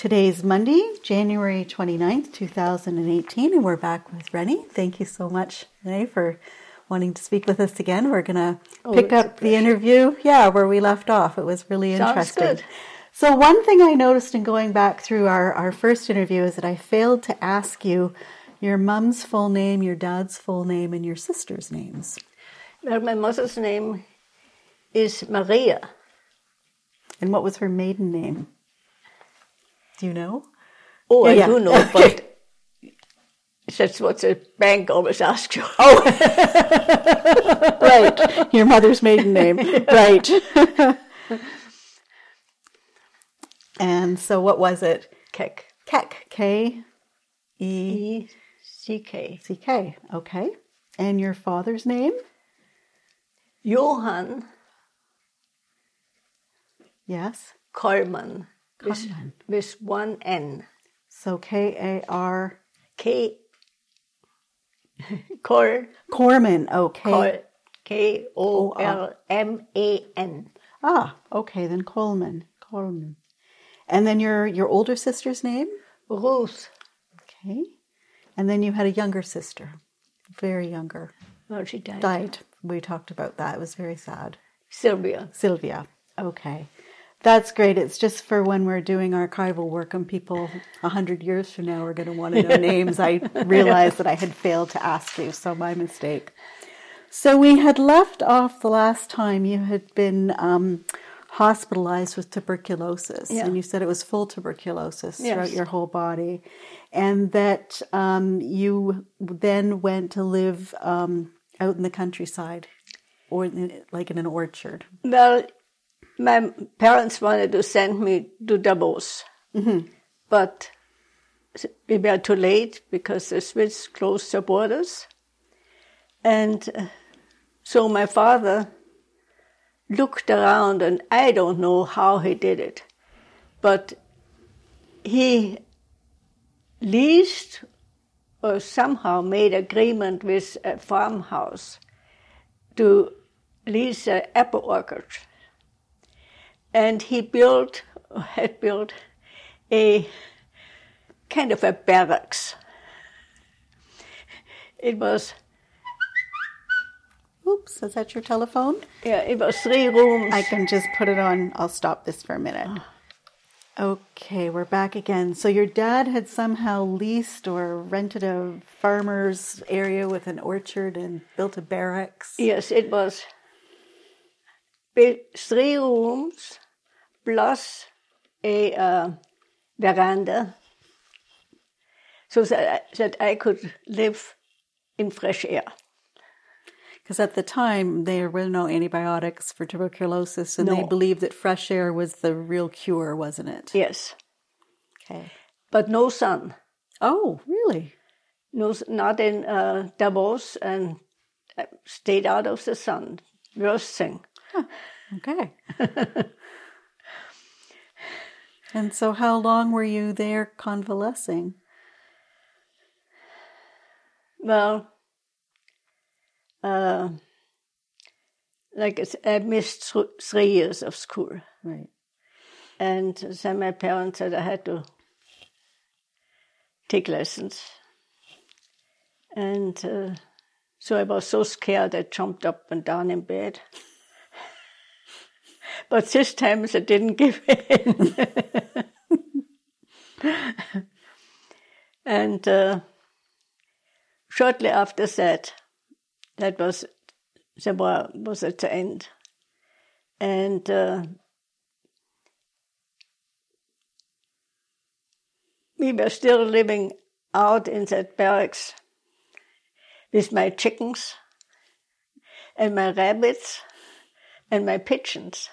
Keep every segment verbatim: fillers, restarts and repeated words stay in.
Today's Monday, January twenty-ninth, two thousand eighteen, and we're back with Rennie. Thank you so much, Rennie, for wanting to speak with us again. We're going to oh, pick up the interview, yeah, where we left off. It was really Sounds interesting. Good. So one thing I noticed in going back through our, our first interview is that I failed to ask you your mom's full name, your dad's full name, and your sister's names. Well, my mother's name is Maria. And what was her maiden name? Do you know? Oh, yeah, I yeah. do know, but that's what the bank always asks you. Oh, right. Your mother's maiden name. Right. And so what was it? Keck. Keck. K E E C K. C K. Okay. And your father's name? Johan Yes. Kollmann. Kollmann. With, with one N. So K A R K. Koll. Korman. Okay. Koll. K O L M A N. Ah, okay. Then Coleman. Coleman. And then your, your older sister's name? Ruth. Okay. And then you had a younger sister. Very younger. Well, she died. Died. We talked about that. It was very sad. Sylvia. Sylvia. Okay. That's great. It's just for when we're doing archival work and people a hundred years from now are going to want to know names. I realized that I had failed to ask you, so my mistake. So we had left off the last time you had been um, hospitalized with tuberculosis. Yeah. And you said it was full tuberculosis Yes. throughout your whole body. And that um, you then went to live um, out in the countryside or in, like in an orchard. Well, my parents wanted to send me to Davos, Mm-hmm. but we were too late because the Swiss closed their borders. And uh, so my father looked around, and I don't know how he did it, but he leased or somehow made agreement with a farmhouse to lease an apple orchard. And he built, or had built, a kind of a barracks. It was... Oops, is that your telephone? Yeah, it was three rooms. I can just put it on. I'll stop this for a minute. Okay, we're back again. So your dad had somehow leased or rented a farmer's area with an orchard and built a barracks? Yes, it was three rooms plus a uh, veranda so that, that I could live in fresh air. Because at the time, there were no antibiotics for tuberculosis, and No. they believed that fresh air was the real cure, wasn't it? Yes. Okay. But no sun. Oh, really? No, not in uh, Davos, and I stayed out of the sun. Worst thing. Huh. Okay. And so how long were you there convalescing? Well, uh, like I said, I missed th- three years of school. Right. And then my parents said I had to take lessons. And uh, so I was so scared I jumped up and down in bed. But this time I didn't give in. And uh, shortly after that, that was the war was at the end. And uh, we were still living out in that barracks with my chickens and my rabbits and my pigeons.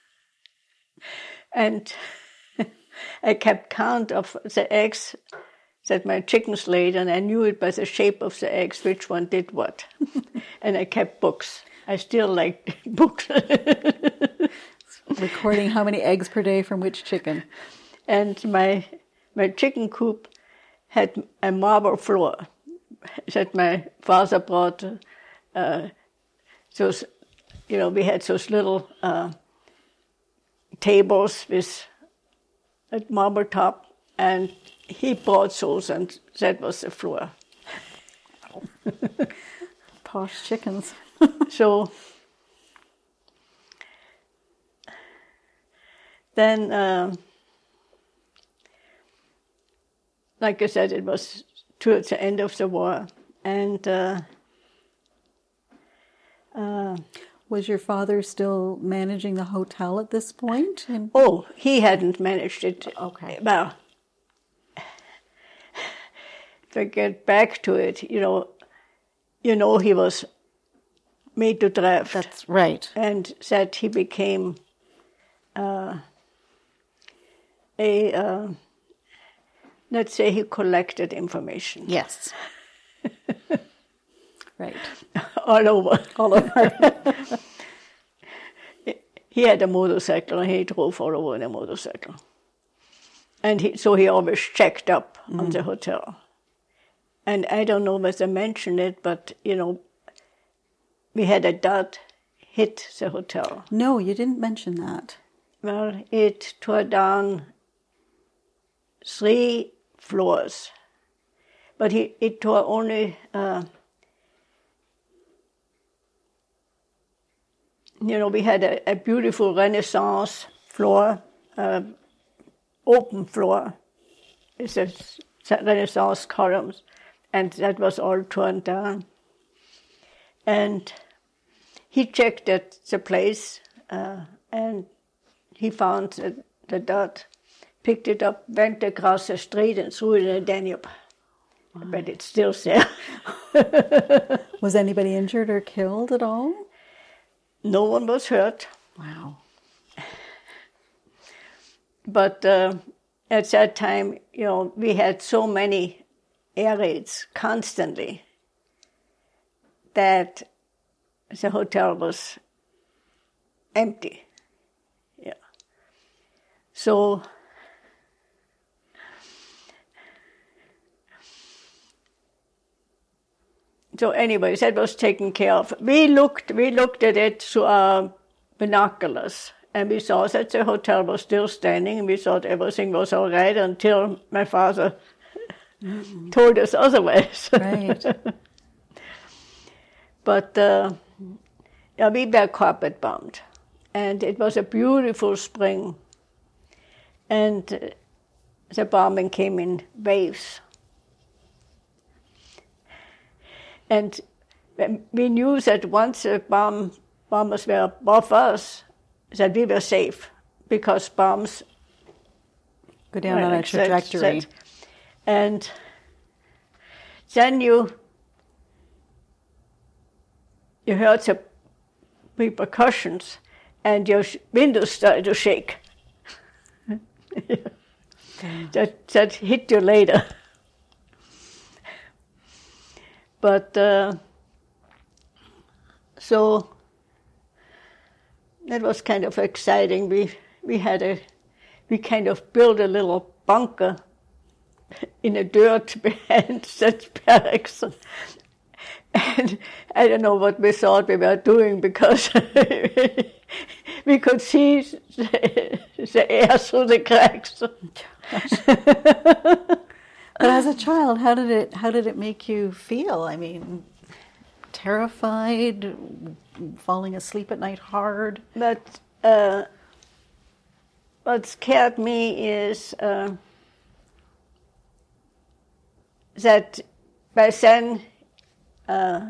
And I kept count of the eggs that my chickens laid, and I knew it by the shape of the eggs which one did what. And I kept books. I still like books. Recording how many eggs per day from which chicken. And my my chicken coop had a marble floor that my father brought. Uh, those, you know, we had those little uh, tables with a marble top, and he brought those, and that was the floor. Posh chickens. So then, uh, like I said, it was towards the end of the war, and uh, uh, Was your father still managing the hotel at this point? And oh, he hadn't managed it. Okay. Well, to get back to it, you know, you know, he was made to draft. That's right. And that he became uh, a, uh, let's say he collected information. Yes. Right. All over. All over. He had a motorcycle and he drove all over in a motorcycle. And he, so he always checked up mm. on the hotel. And I don't know whether I mentioned it, but, you know, we had a dot hit the hotel. No, you didn't mention that. Well, it tore down three floors. But he, it tore only... Uh, You know, we had a, a beautiful Renaissance floor, uh, open floor. It's a, a Renaissance columns, and that was all torn down. And he checked at the place, uh, and he found the, the dot, picked it up, went across the street, and threw it in the Danube. Wow. But it's still there. Was anybody injured or killed at all? No one was hurt. Wow. But uh, at that time, you know, we had so many air raids constantly that the hotel was empty. Yeah. So So anyway, that was taken care of. We looked, we looked at it through our binoculars, and we saw that the hotel was still standing, and we thought everything was all right until my father mm-hmm. told us otherwise. Right. But uh, yeah, we were carpet bombed, and it was a beautiful spring, and the bombing came in waves. And we knew that once the bomb, bombers were above us, that we were safe, because bombs go down well, on a trajectory. That, and then you you heard the repercussions, and your windows started to shake. that that hit you later. But, uh, so, that was kind of exciting. We we had a, we kind of built a little bunker in the dirt behind that barracks. And I don't know what we thought we were doing, because we could see the, the air through the cracks. But as a child, how did it how did it make you feel? I mean, terrified, falling asleep at night hard? But uh, what scared me is uh, that by then uh,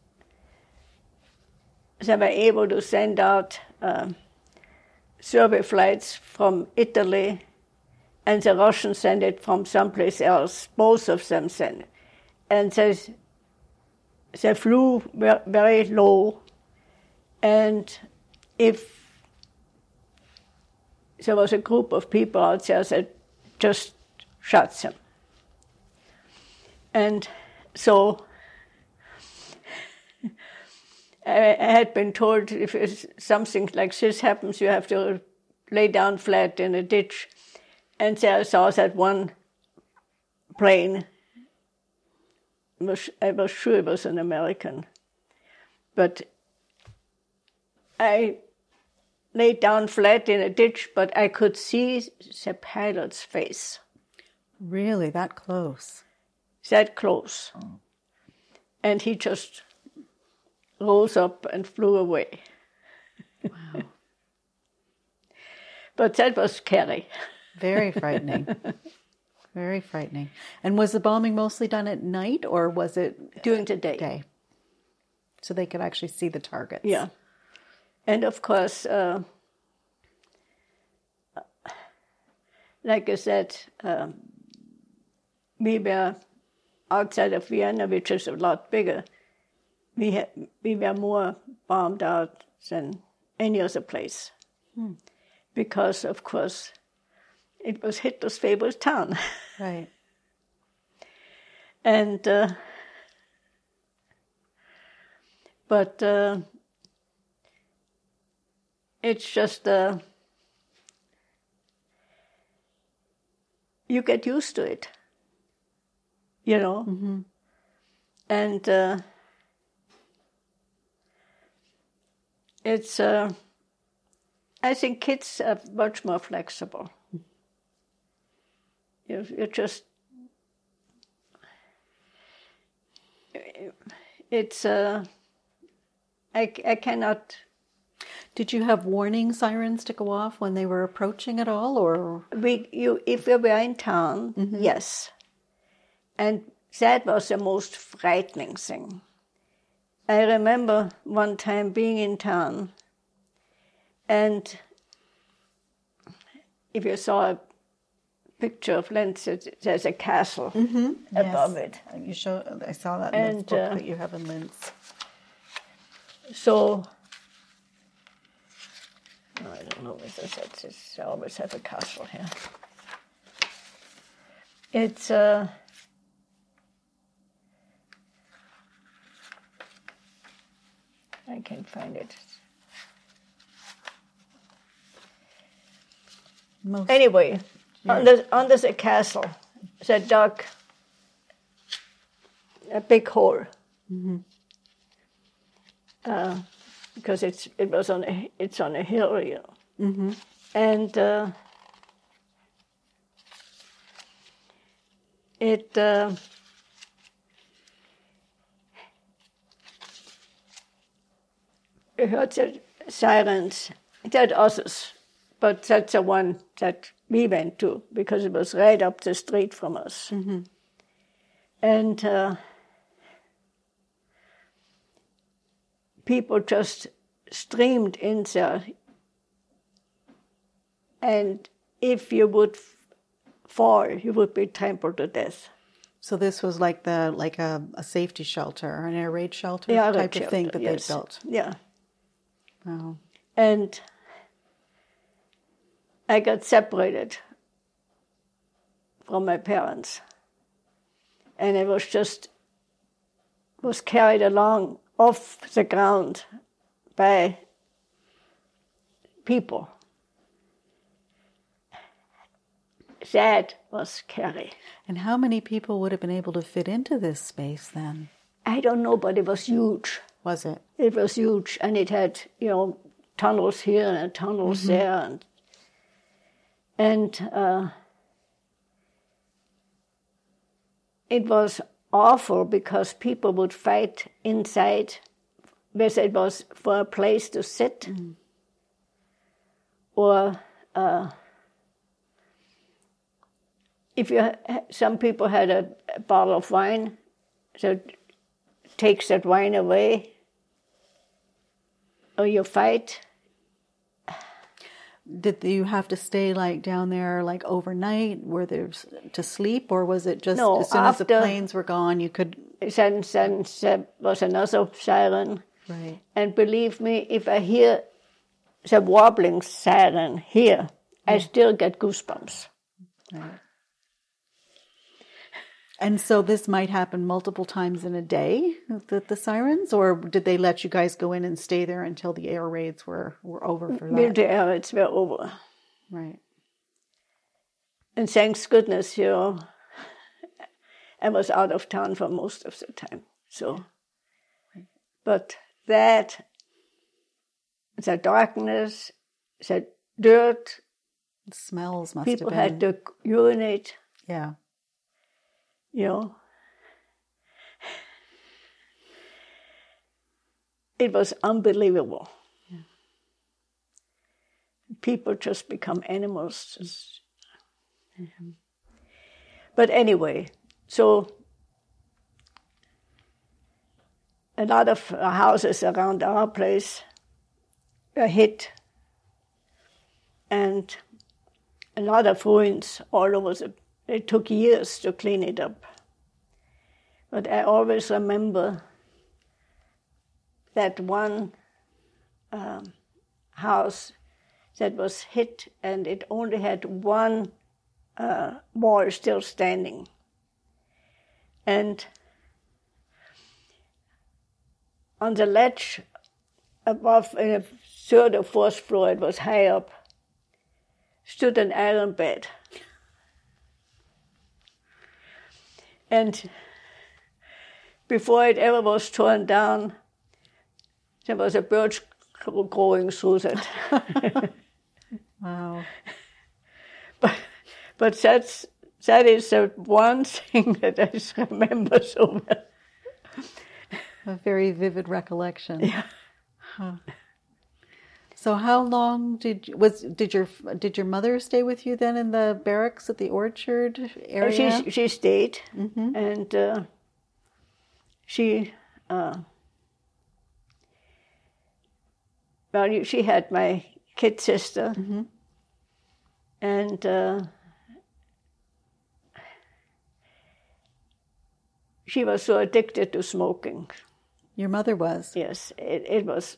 they were able to send out uh, survey flights from Italy, and the Russians sent it from someplace else. Both of them sent it. And they, they flew very low. And if there was a group of people out there that just shot them. And so I, I had been told, if something like this happens, you have to lay down flat in a ditch. And there I saw that one plane. Was, I was sure it was an American. But I laid down flat in a ditch, but I could see the pilot's face. Really, that close? That close. And he just rose up and flew away. Wow. But that was scary. Very frightening. Very frightening. And was the bombing mostly done at night, or was it During the day? Day. So they could actually see the targets. Yeah. And of course, uh, like I said, uh, we were outside of Vienna, which is a lot bigger. We had, we were more bombed out than any other place. Hmm. Because, of course, it was Hitler's favorite town. Right. And, uh, but uh, it's just, uh, you get used to it, you know. Mm-hmm. And uh, it's, uh, I think kids are much more flexible. You, you just, it's, uh, I, I cannot. Did you have warning sirens to go off when they were approaching at all, or? We, you, if we were in town, mm-hmm. yes. And that was the most frightening thing. I remember one time being in town, and if you saw a picture of Linz, there's a castle mm-hmm. above yes. it. You show. I saw that in and, the book uh, that you have in Linz. So, I don't know if it's, it's, I always have a castle here. It's, uh, I can't find it. Most anyway, yeah. on the on this a castle, it's a dug a big hole. Mm-hmm. Uh, because it's it was on a it's on a hill, you know, mm-hmm. and uh, it uh, I heard the sirens. It had others, but that's the one that we went to because it was right up the street from us, mm-hmm. and. Uh, People just streamed in there, and if you would f- fall, you would be trampled to death. So this was like the like a, a safety shelter, or an air raid shelter yeah, type shelter, of thing that yes. they built. Yeah. Wow. And I got separated from my parents, and I was just was carried along off the ground by people. That was scary. And how many people would have been able to fit into this space then? I don't know, but it was huge. Was it? It was huge, and it had, you know, tunnels here and tunnels mm-hmm. there, and and uh, it was awful because people would fight inside, whether it was for a place to sit mm. or uh, if you ha- some people had a, a bottle of wine, so takes that wine away, or you fight. Did you have to stay like down there like overnight? Were there to sleep, or was it just no, as soon after, as the planes were gone, you could? Then, then there was another siren, right? And believe me, if I hear the wobbling siren here, yeah. I still get goosebumps. Right. And so this might happen multiple times in a day, the, the sirens, or did they let you guys go in and stay there until the air raids were, were over for that? The air raids were over. Right. And thanks goodness, you know, I was out of town for most of the time. So, right. But that, the darkness, the dirt, the smells must people have been... had to urinate. Yeah. you know, it was unbelievable. Yeah. People just become animals. Just, mm-hmm. But anyway, so a lot of houses around our place were hit, and a lot of ruins all over the. It took years to clean it up. But I always remember that one um, house that was hit, and it only had one uh, wall still standing. And on the ledge above, in a third or fourth floor, it was high up, stood an iron bed. And before it ever was torn down, there was a birch growing through it. Wow. But, but that's, that is the one thing that I remember so well. A very vivid recollection. Yeah. Huh. So how long did you, was did your did your mother stay with you then in the barracks at the Orchard area? She she stayed, mm-hmm. and uh, she uh, well she had my kid sister, mm-hmm. and uh, she was so addicted to smoking. Your mother was? Yes, it, it was.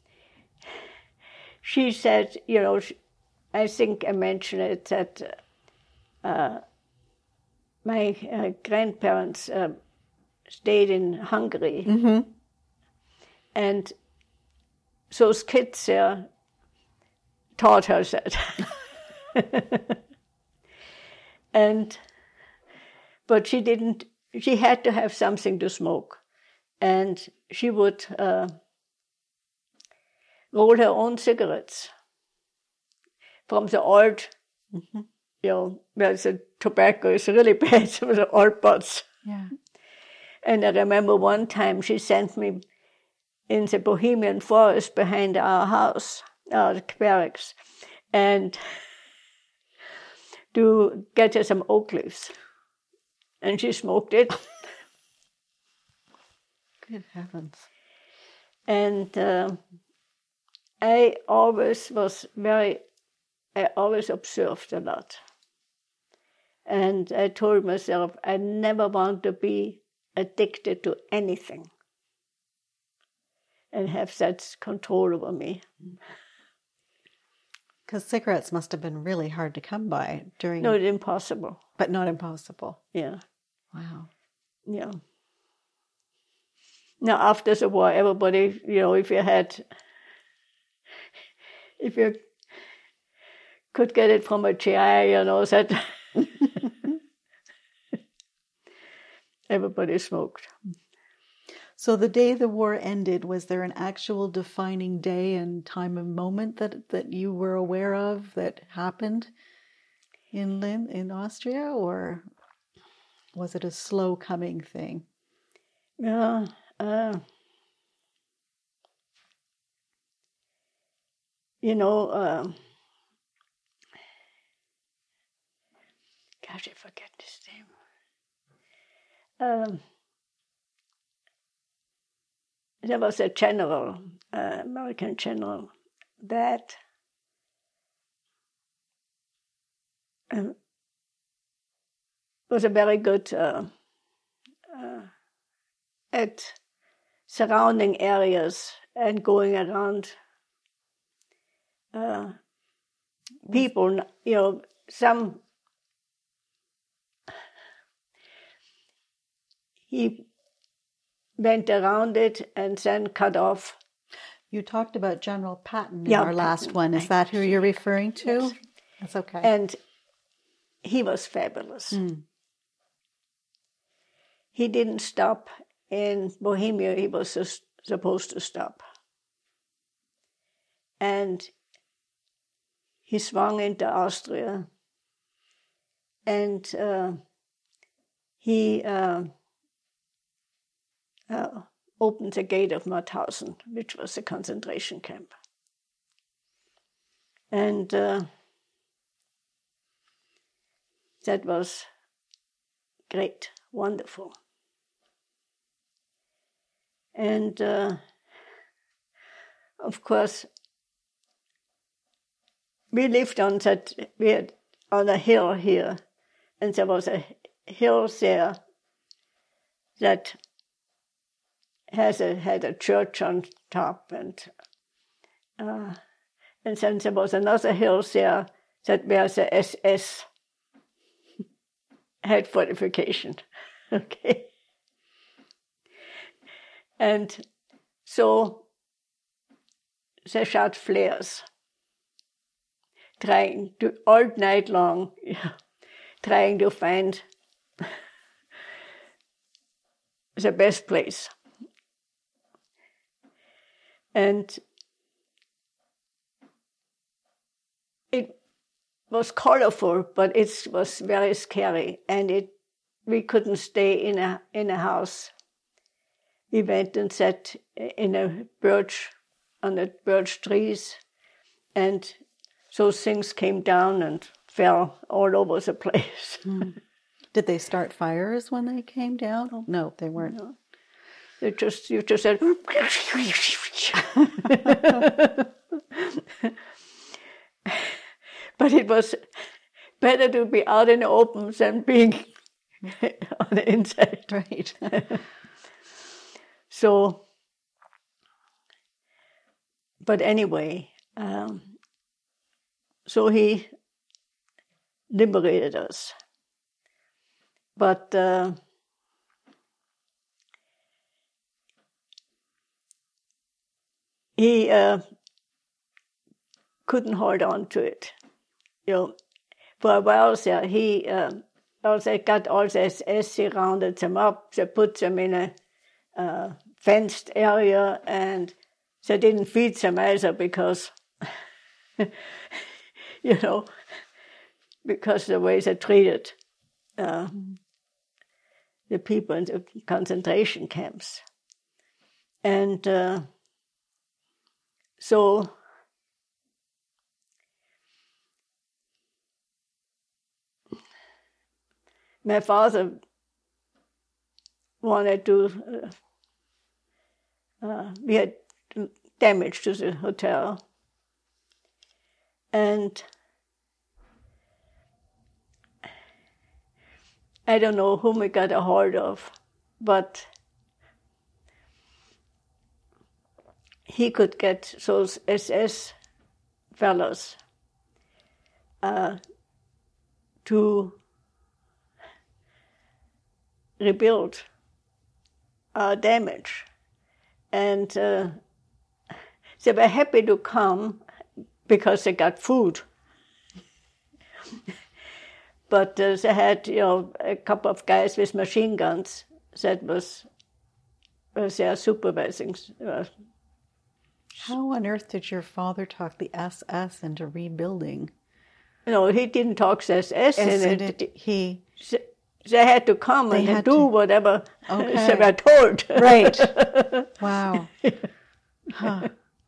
She said, you know, she, I think I mentioned it, that uh, my uh, grandparents uh, stayed in Hungary. Mm-hmm. And those kids there taught her that. and, but she didn't, she had to have something to smoke. And she would uh, roll her own cigarettes from the old, mm-hmm. you know, where the tobacco is really bad, from the old butts. Yeah. And I remember one time she sent me in the Bohemian forest behind our house, our barracks, and to get her some oak leaves. And she smoked it. Good heavens. And uh, I always was very, I always observed a lot. And I told myself I never want to be addicted to anything and have that control over me. Because cigarettes must have been really hard to come by during... No, it's impossible. But not impossible. Yeah. Wow. Yeah. Now, after the war, everybody, you know, if you had, if you could get it from a G I, you know, that everybody smoked. So the day the war ended, was there an actual defining day and time and moment that, that you were aware of that happened in Linz, in Austria, or was it a slow coming thing? Yeah. Uh, you know, uh, gosh, I forget his name. Um, there was a general, uh, American general, that um, was a very good uh, uh, at surrounding areas and going around uh, people, you know, some, he went around it and then cut off. You talked about General Patton in yeah, our Patton. last one. Is that who you're referring to? Yes. That's okay. And he was fabulous. Mm. He didn't stop in Bohemia. He was just supposed to stop. And he swung into Austria. And uh, he uh, uh, opened the gate of Mauthausen, which was a concentration camp. And uh, that was great, wonderful. And uh, of course, we lived on that, we had on a hill here, and there was a hill there that has a, had a church on top, and uh, and then there was another hill there that where the S S had fortification. Okay. And so they shot flares, trying to, all night long, trying to find the best place. And it was colorful, but it was very scary, and it we couldn't stay in a in a house. We went and sat in a birch, on the birch trees, and those things came down and fell all over the place. Mm. Did they start fires when they came down? No, they weren't. No. They just, you just said, but it was better to be out in the open than being on the inside. Right. So, but anyway, um, so he liberated us. But uh, he uh, couldn't hold on to it. You know, for a while there, he uh, also got all the S S, he rounded them up, they put them in a uh, fenced area, and they didn't feed them either because, you know, because the way they treated uh, the people in the concentration camps. And uh, so my father wanted to, uh, uh, we had damage to the hotel. And I don't know whom we got a hold of, but he could get those S S fellows uh, to rebuild our damage. And uh, they were happy to come because they got food. But uh, they had, you know, a couple of guys with machine guns that was, was their supervising. Uh, How on earth did your father talk the S S into rebuilding? No, he didn't talk the S S in it. it. He... They, they had to come and do to. whatever Okay. they were told. Right. Wow. Huh.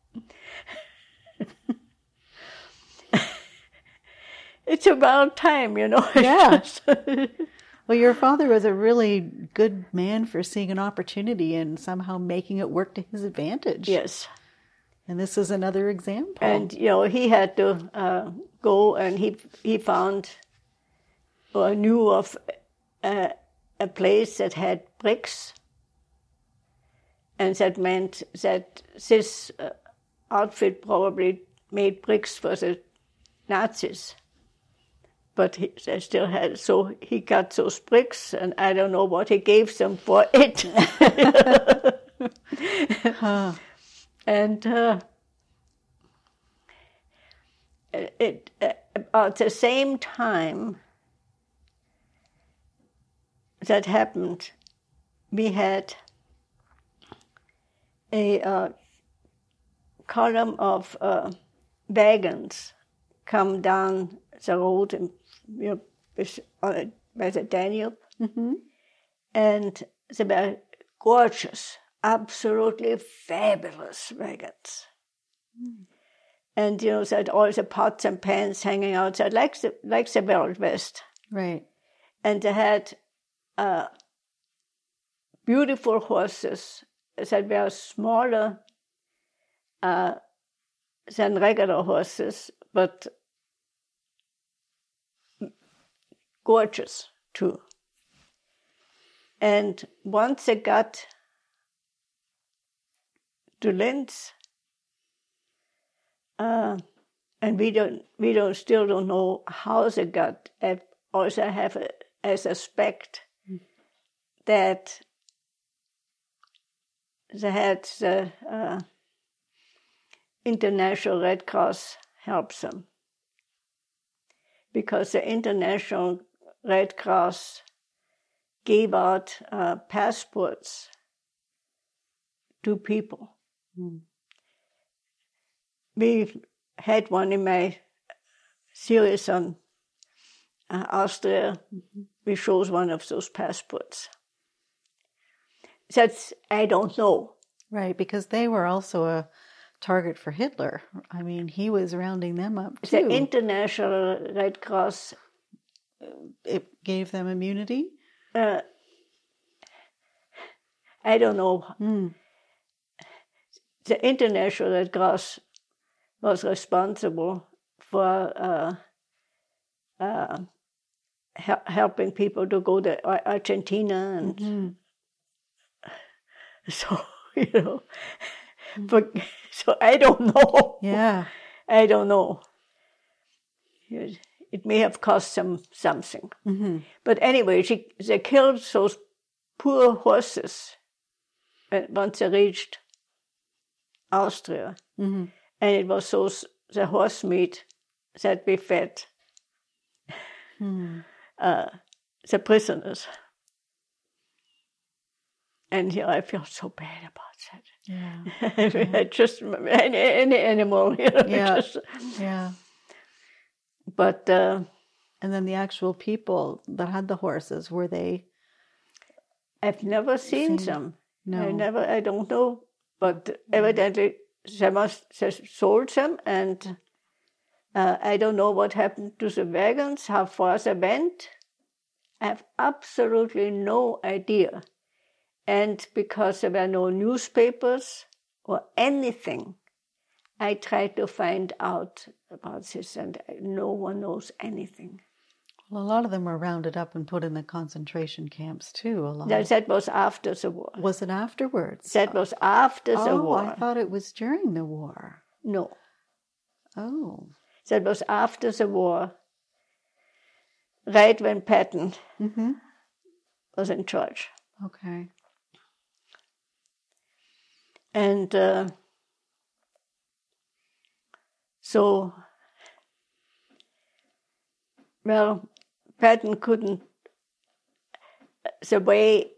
It's about time, you know. Yeah. Well, your father was a really good man for seeing an opportunity and somehow making it work to his advantage. Yes. And this is another example. And, you know, he had to uh, go and he he found or knew of a, a place that had bricks. And that meant that this uh, outfit probably made bricks for the Nazis. But he, they still had, so he got those bricks, and I don't know what he gave them for it. Huh. And uh, it, uh, at the same time that happened, we had a uh, column of uh, wagons come down the road and, you know, uh, by the Danube, Mm-hmm. And they were gorgeous, absolutely fabulous wagons. Mm. And, you know, they had all the pots and pans hanging outside, like the, like the Wild West. Right. And they had uh, beautiful horses that were smaller uh, than regular horses, but gorgeous too. And once they got to Linz, uh, and we don't, we don't, still don't know how they got. I also have a, I suspect mm. that they had the uh, International Red Cross help them, because the International Red Cross gave out uh, passports to people. Mm. We had one in my series on uh, Austria. Mm-hmm. We chose one of those passports. That's, I don't know. Right, because they were also a target for Hitler. I mean, he was rounding them up too. The International Red Cross. It gave them immunity? Uh, I don't know. Mm. The International Red Cross was responsible for uh, uh, he- helping people to go to Argentina, and mm-hmm. so you know, but so I don't know. Yeah, I don't know. It, it may have cost them something, mm-hmm. but anyway, she, they killed those poor horses once they reached Austria. Mm-hmm. And it was those, the horse meat that we fed hmm. uh, the prisoners. And here I feel so bad about that. Yeah. yeah. Just any, any animal, you know. Yeah. Just, yeah. But uh, and then the actual people that had the horses, were they? I've never seen, seen them. No. I never. I don't know. But evidently. They must have sold them, and uh, I don't know what happened to the wagons, how far they went. I have absolutely no idea. And because there were no newspapers or anything, I tried to find out about this, and no one knows anything. Well, a lot of them were rounded up and put in the concentration camps, too. A lot. That, that was after the war. Was it afterwards? That was after oh, the war. I thought it was during the war. No. Oh. That was after the war, right when Patton mm-hmm. was in charge. Okay. And uh, so, well, Patton couldn't, the way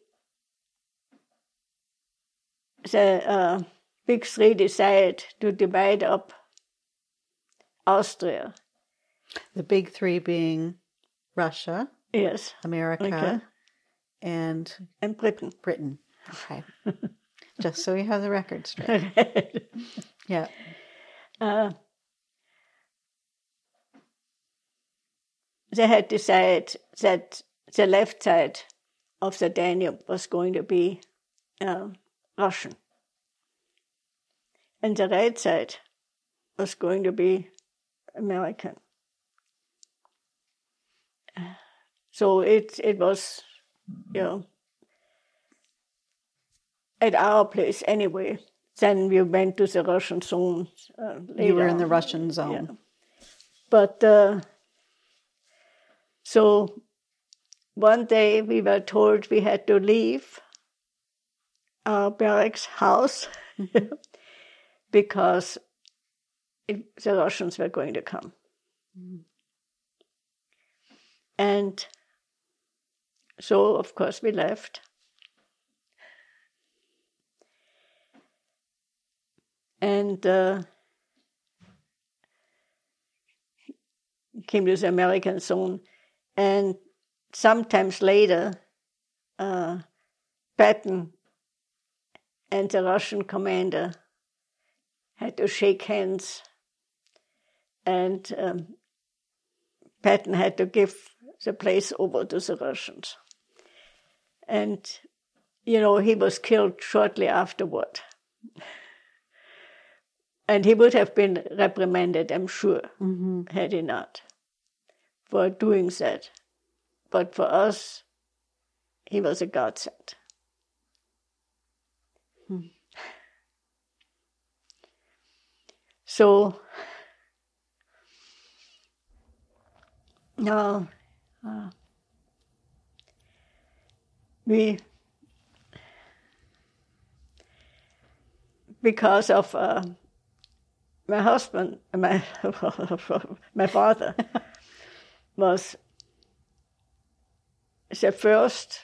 the uh, Big Three decided to divide up Austria. The Big Three being Russia, yes, America, okay. and and Britain. Britain. Okay. Just so you have the record straight. Yeah. Uh, they had decided that the left side of the Danube was going to be uh, Russian, and the right side was going to be American. So it it was, you know, at our place anyway. Then we went to the Russian zone. Uh, you were in the Russian zone. Yeah. But uh, so one day we were told we had to leave our barracks house because it, the Russians were going to come. Mm. And so, of course, we left. And uh, came to the American zone. And sometimes later, uh, Patton and the Russian commander had to shake hands, and um, Patton had to give the place over to the Russians. And, you know, he was killed shortly afterward. And he would have been reprimanded, I'm sure, mm-hmm. had he not, for doing that. But for us, he was a godsend. Hmm. So, now, uh, we, because of uh, my husband, my my father, was the first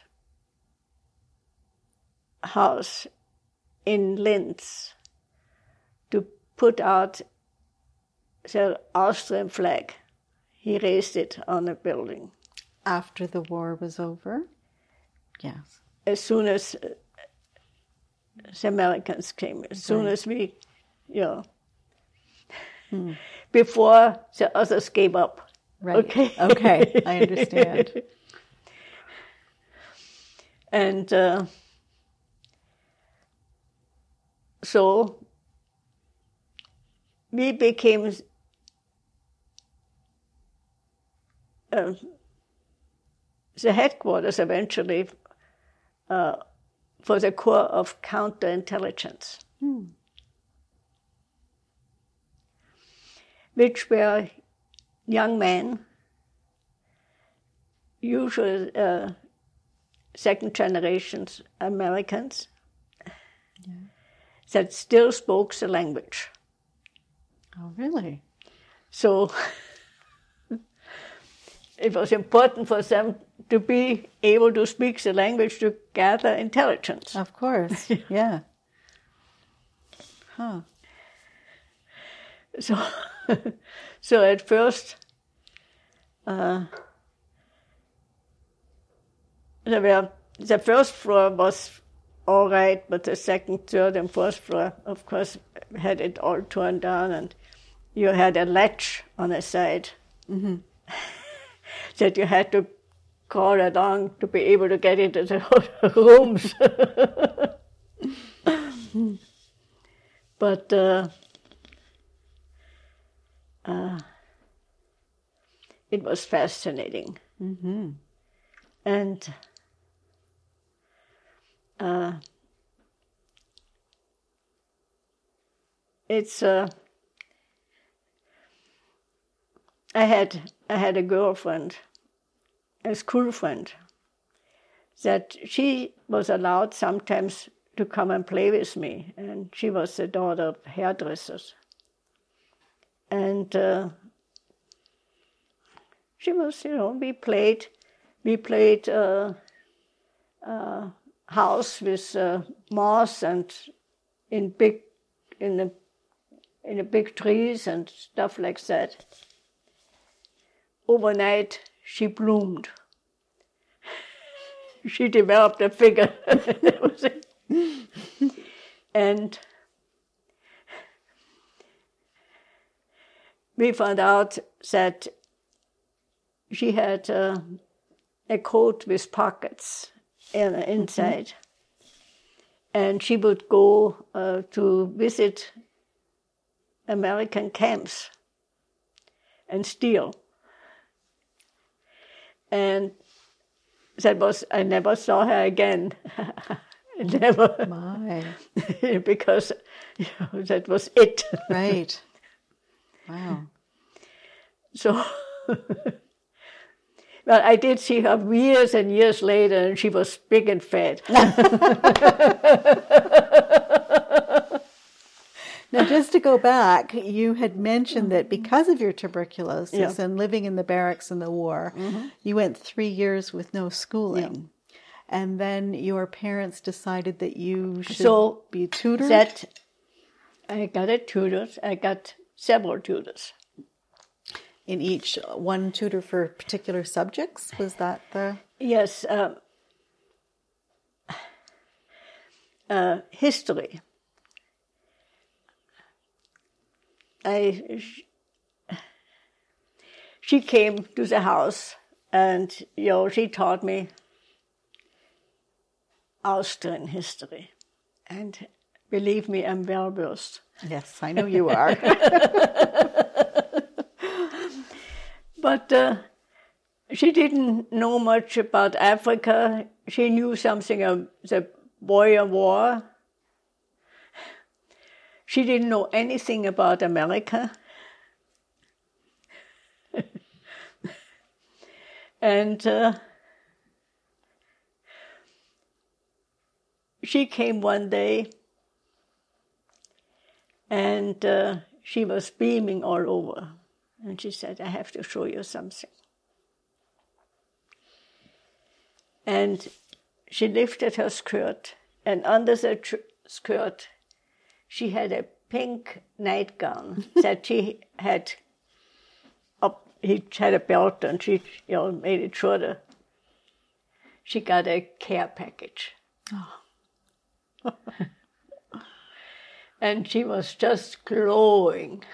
house in Linz to put out the Austrian flag. He raised it on a building. After the war was over? Yes. As soon as uh, the Americans came, as soon right. as we, you know, hmm. before the others gave up. Right. Okay. Okay, I understand. And uh, so we became uh, the headquarters eventually uh, for the Corps of Counterintelligence, hmm. which were young men, usually uh, second generations Americans, yeah. that still spoke the language. Oh, really? So it was important for them to be able to speak the language to gather intelligence. Of course, yeah. Huh. So, so at first, uh, there were, the first floor was all right, but the second, third, and fourth floor, of course, had it all torn down, and you had a latch on the side mm-hmm. that you had to crawl along to be able to get into the rooms. But uh, uh, it was fascinating. Mm-hmm. And uh, it's uh, I had I had a girlfriend, a school friend, that she was allowed sometimes to come and play with me, and she was the daughter of hairdressers. And uh, she was, you know, we played, we played uh, uh, house with uh, moss and in big, in the, in the big trees and stuff like that. Overnight, she bloomed. She developed a figure. That was it. And we found out that she had uh, a coat with pockets in, inside. Mm-hmm. And she would go uh, to visit American camps and steal. And that was, I never saw her again. Never. My. Because you know, that was it. Right. Wow. So, well, I did see her years and years later, and she was big and fat. Now, just to go back, you had mentioned that because of your tuberculosis yeah. and living in the barracks in the war, mm-hmm. you went three years with no schooling. Yeah. And then your parents decided that you should so be tutored? That I got a tutor. I got several tutors. In each, one tutor for particular subjects? Was that the... Yes. Um, uh, history. I, she came to the house, and you know, she taught me Austrian history. And believe me, I'm well versed. Yes, I know you are. But uh, she didn't know much about Africa. She knew something of the Boer War. She didn't know anything about America. And uh, she came one day, and uh, she was beaming all over. And she said, I have to show you something. And she lifted her skirt, and under the tr- skirt, she had a pink nightgown that she had up. He had a belt, and she, you know, made it shorter. She got a care package. Oh. And she was just glowing.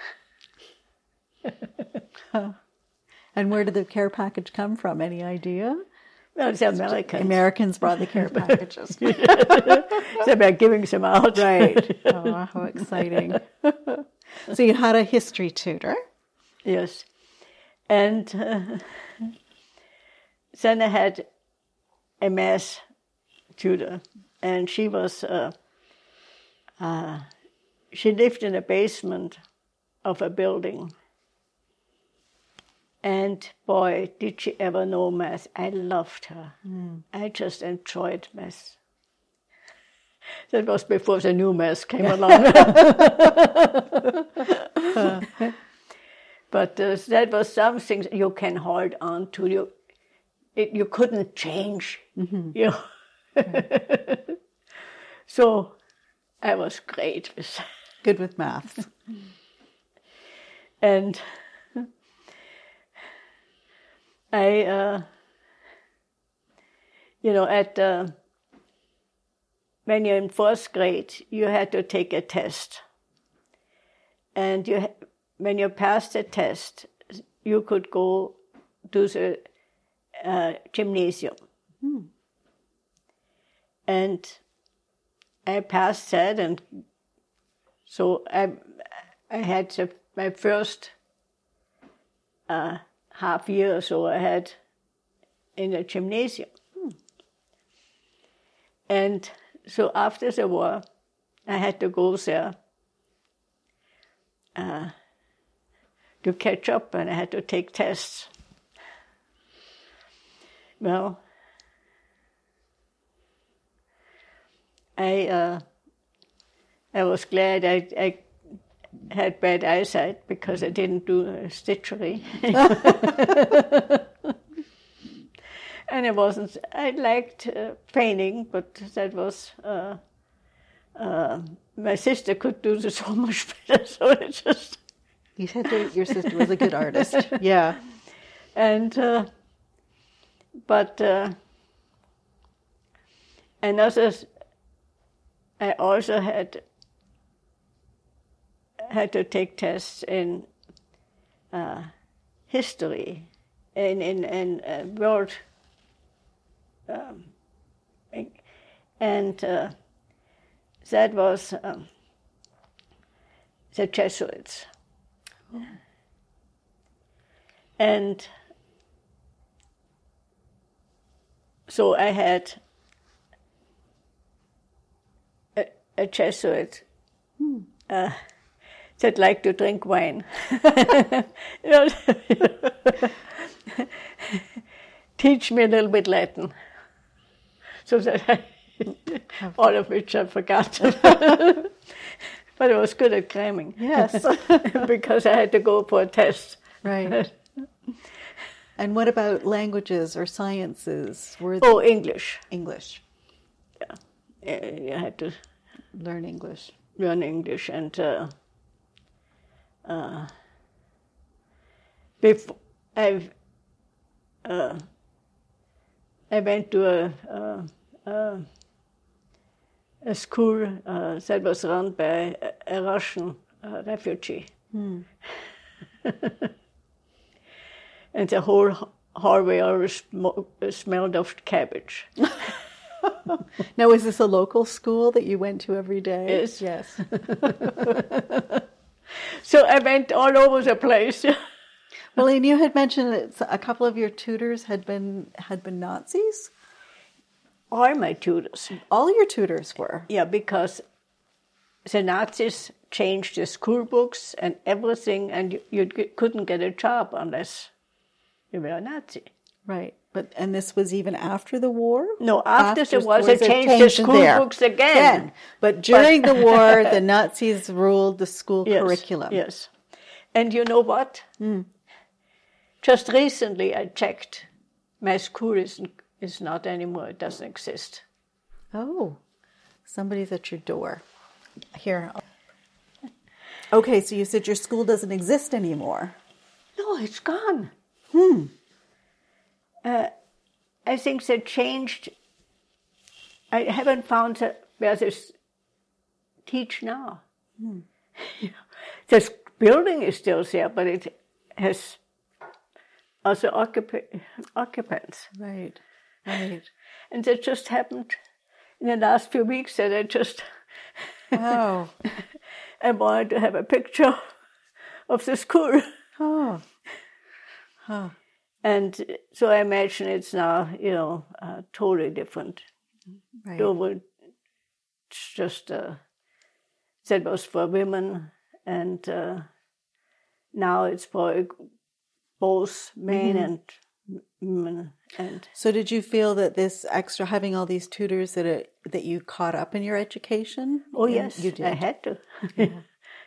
And where did the care package come from? Any idea? Well, it's Americans. Americans brought the care packages. It's about giving them out. Right. Oh, how exciting. So you had a history tutor. Yes. And uh, then I had a math tutor. And she was, uh, uh, she lived in a basement of a building. And boy, did she ever know math. I loved her. Mm. I just enjoyed math. That was before the new math came along. uh, but uh, that was something you can hold on to. You, it, you couldn't change. Mm-hmm. You know? Right. So I was great with good with maths. And I, uh, you know, at uh, when you're in fourth grade, you had to take a test, and you, when you passed the test, you could go to the uh, gymnasium, hmm. and I passed that, and so I, I had the, my first. Uh, half year or so I had in a gymnasium. Hmm. And so after the war, I had to go there uh, to catch up, and I had to take tests. Well, I uh, I was glad I, I had bad eyesight because I didn't do uh, stitchery. And it wasn't, I liked uh, painting, but that was, uh, uh, my sister could do this so much better, so it just... You said that your sister was a good artist. Yeah. And, uh, but uh, another, I also had had to take tests in uh, history, in in, in uh, world, um, and uh, that was um, the Jesuits. Oh. And so I had a, a Jesuit hmm. uh, that liked to drink wine. You know, teach me a little bit Latin, so that I, all of which I forgot. But I was good at cramming. Yes. Because I had to go for a test. Right. And what about languages or sciences? Were oh, English. English. Yeah. You had to learn English. Learn English. And uh, uh, before I've, uh, I went to a, a, a, a school uh, that was run by a, a Russian uh, refugee. Hmm. And the whole hallway always sm- smelled of cabbage. Now, is this a local school that you went to every day? Yes. Yes. So I went all over the place. Well, and you had mentioned that a couple of your tutors had been had been Nazis. All my tutors. All your tutors were. Yeah, because the Nazis changed the school books and everything, and you, you g- couldn't get a job unless you were a Nazi. Right. But and this was even after the war? No, after, After the war, was they it changed, changed the school there? books again. Again. But during the war, the Nazis ruled the school Yes, curriculum. Yes. And you know what? Mm. Just recently I checked. My school is, is not anymore. It doesn't exist. Oh, somebody's at your door. Here. Okay, so you said your school doesn't exist anymore. No, it's gone. Hmm. Uh, I think they changed. I haven't found the, where they s- teach now. Hmm. The building is still there, but it has other occupa- occupants. Right. Right. And that just happened in the last few weeks that I just Wow. I wanted to have a picture of the school. Oh. Huh. And so I imagine it's now, you know, uh, totally different. Right. It was just, uh, that was for women, and uh, now it's for both men Mhm. and women. And So did you feel that this extra, having all these tutors, that it, that you caught up in your education? oh And yes, you did. I had to. Yeah.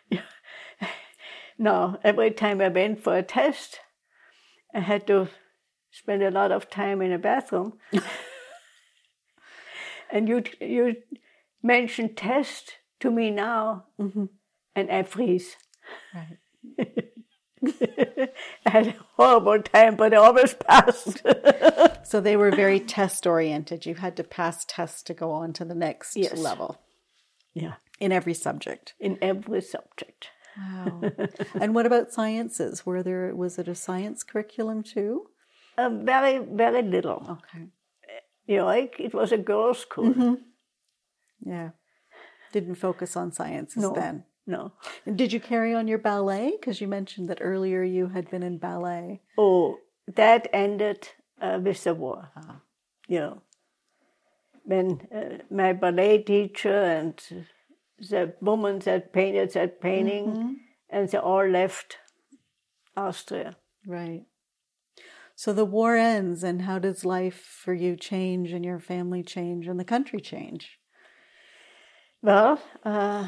No, every time I went for a test, I had to spend a lot of time in a bathroom. And you you mentioned test to me now, Mm-hmm. and I freeze. Right. I had a horrible time, but I always passed. So they were very test oriented. You had to pass tests to go on to the next Yes. level Yeah, in every subject. in every subject. Wow. And what about sciences? Were there was it a science curriculum too? Uh, very, very little. Okay. You know, like it was a girls' school. Mm-hmm. Yeah. Didn't focus on sciences No. then. No. And did you carry on your ballet? Because you mentioned that earlier you had been in ballet. Oh, that ended uh, with the war. Ah. You know, when uh, my ballet teacher and the woman that painted that painting, Mm-hmm. and they all left Austria. Right. So the war ends, and how does life for you change, and your family change, and the country change? Well, uh,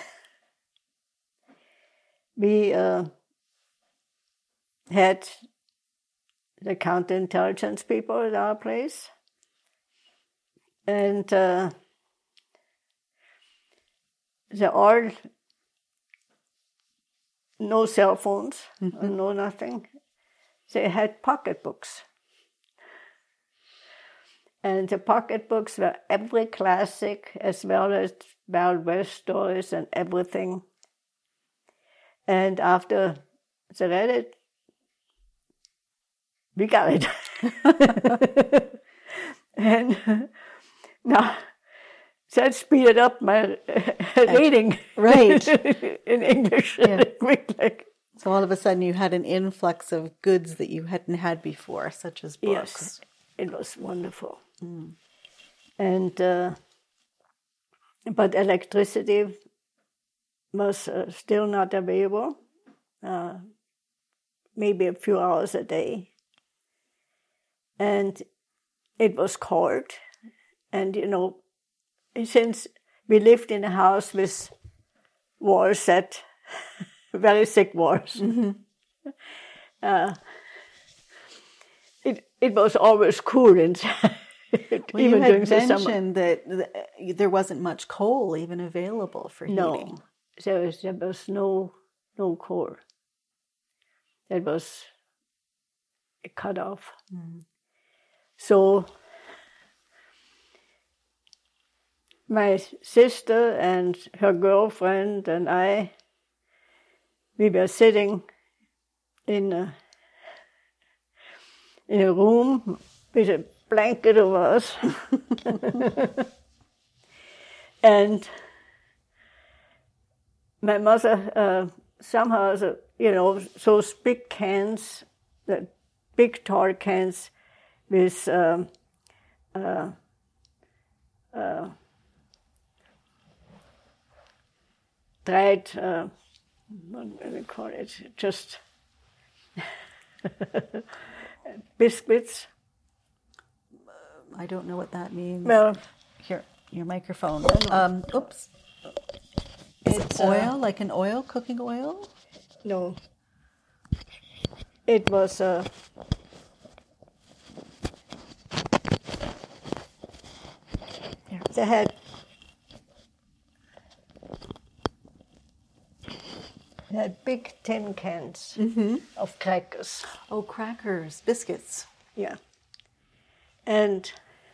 we uh, had the counterintelligence people at our place, and uh, they all no cell phones, Mm-hmm. no nothing. They had pocketbooks. And the pocketbooks were every classic as well as Wild West stories and everything. And after they read it, we got it. And now that speeded up my reading Right. in English Yeah. quickly. So all of a sudden you had an influx of goods that you hadn't had before, such as books. Yes, it was wonderful. Mm. And uh, but electricity was uh, still not available. Uh, maybe a few hours a day, and it was cold. And you know, since we lived in a house with walls that very thick walls. Mm-hmm. Uh, it it was always cool inside, Well, even you during had the summer. mentioned that th- there wasn't much coal even available for heating. No, there was, there was no no coal. That was cut off. Mm. So my sister and her girlfriend and I, we were sitting in a, in a room with a blanket over us. And my mother uh, somehow, you know, those big cans, the big tall cans with um, uh, uh, dried, uh, what do we call it, just biscuits. I don't know what that means. Well, Here, your microphone. Um, oops. Is it's it oil, uh, like an oil, cooking oil? No. It was uh, Here. They had they had big tin cans Mm-hmm. of crackers. Oh, crackers, biscuits. Yeah. And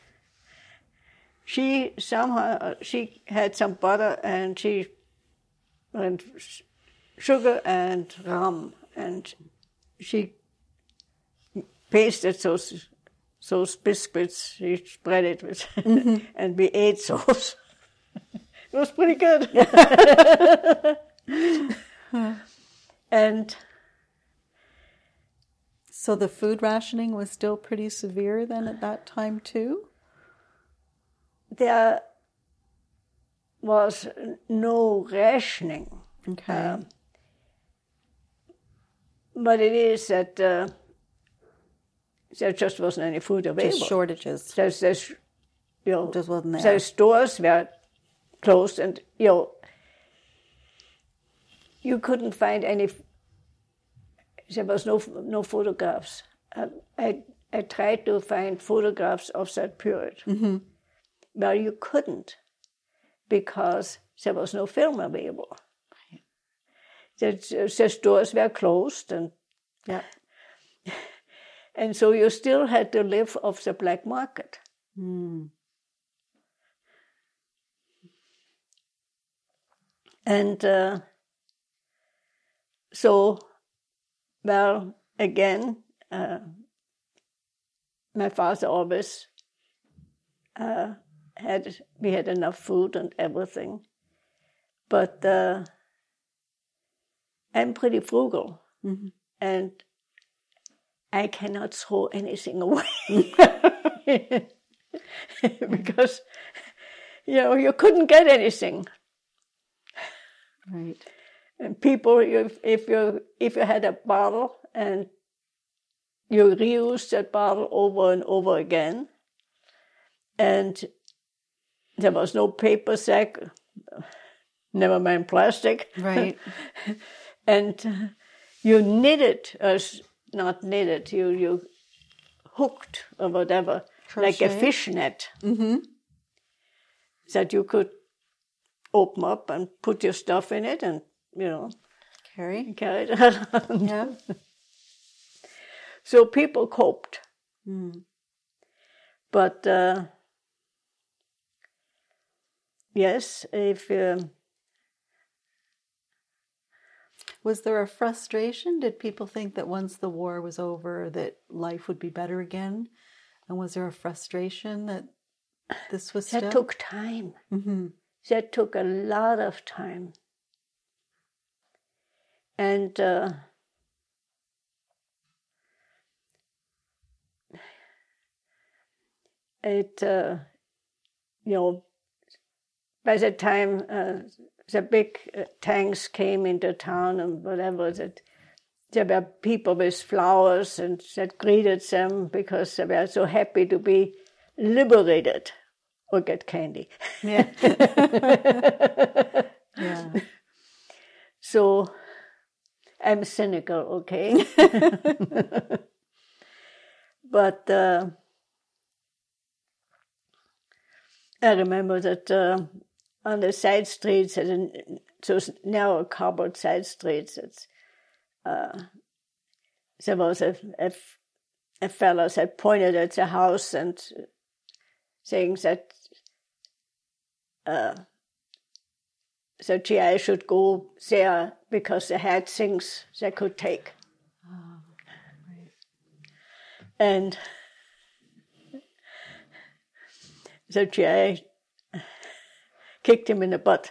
she somehow, she had some butter and she, and sugar and rum, and she pasted those, those biscuits, she spread it with, mm-hmm. and we ate those. It was pretty good. And so the food rationing was still pretty severe then at that time too? There was no rationing. Okay. Um, but it is that uh, there just wasn't any food available. Just shortages. There's, there's, you know, just wasn't there. The stores were closed, and you know, you couldn't find any. There was no no photographs. I I, I tried to find photographs of that period. Mm-hmm. Well, you couldn't, because there was no film available. The, the stores were closed, and yeah, and so you still had to live off the black market. Mm. And uh, so, well, again, uh, my father always uh, had, we had enough food and everything, but uh, I'm pretty frugal, mm-hmm. and I cannot throw anything away. Because, you know, you couldn't get anything. Right. And people, if, if you if you had a bottle and you reused that bottle over and over again, and there was no paper sack, never mind plastic. Right. And you knitted, uh, not knitted, you, you hooked or whatever, Crochet. Like a fishnet, mm-hmm. that you could open up and put your stuff in it and, you know, carry, carry it around. Yeah. So people coped. Mm. But, uh, yes, if... Um, was there a frustration? Did people think that once the war was over that life would be better again? And was there a frustration that this was still? That took time. Mm-hmm. That took a lot of time. And uh, it, uh, you know, by the time uh, the big uh, tanks came into town and whatever, that there were people with flowers and that greeted them because they were so happy to be liberated or get candy. Yeah. Yeah. So I'm cynical, okay? But uh, I remember that uh, on the side streets, those narrow cobbled side streets, it's, uh, there was a, a, a fellow that pointed at the house and saying that uh, the G I should go there because they had things they could take. Oh, right. And the G I kicked him in the butt.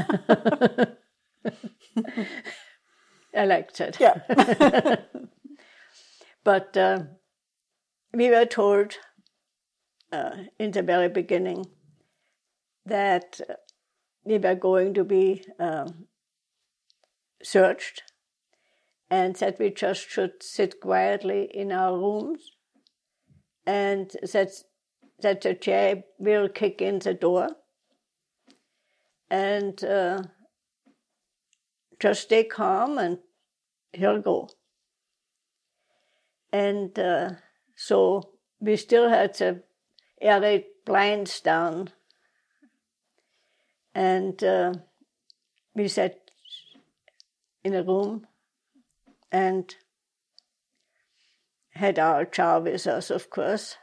I liked that. Yeah. But uh, we were told uh, in the very beginning that we were going to be um, searched, and that we just should sit quietly in our rooms, and that, that the G I will kick in the door, and uh, just stay calm and he'll go. And uh, so we still had the airy blinds down, and uh, we sat in a room and had our jar with us, of course.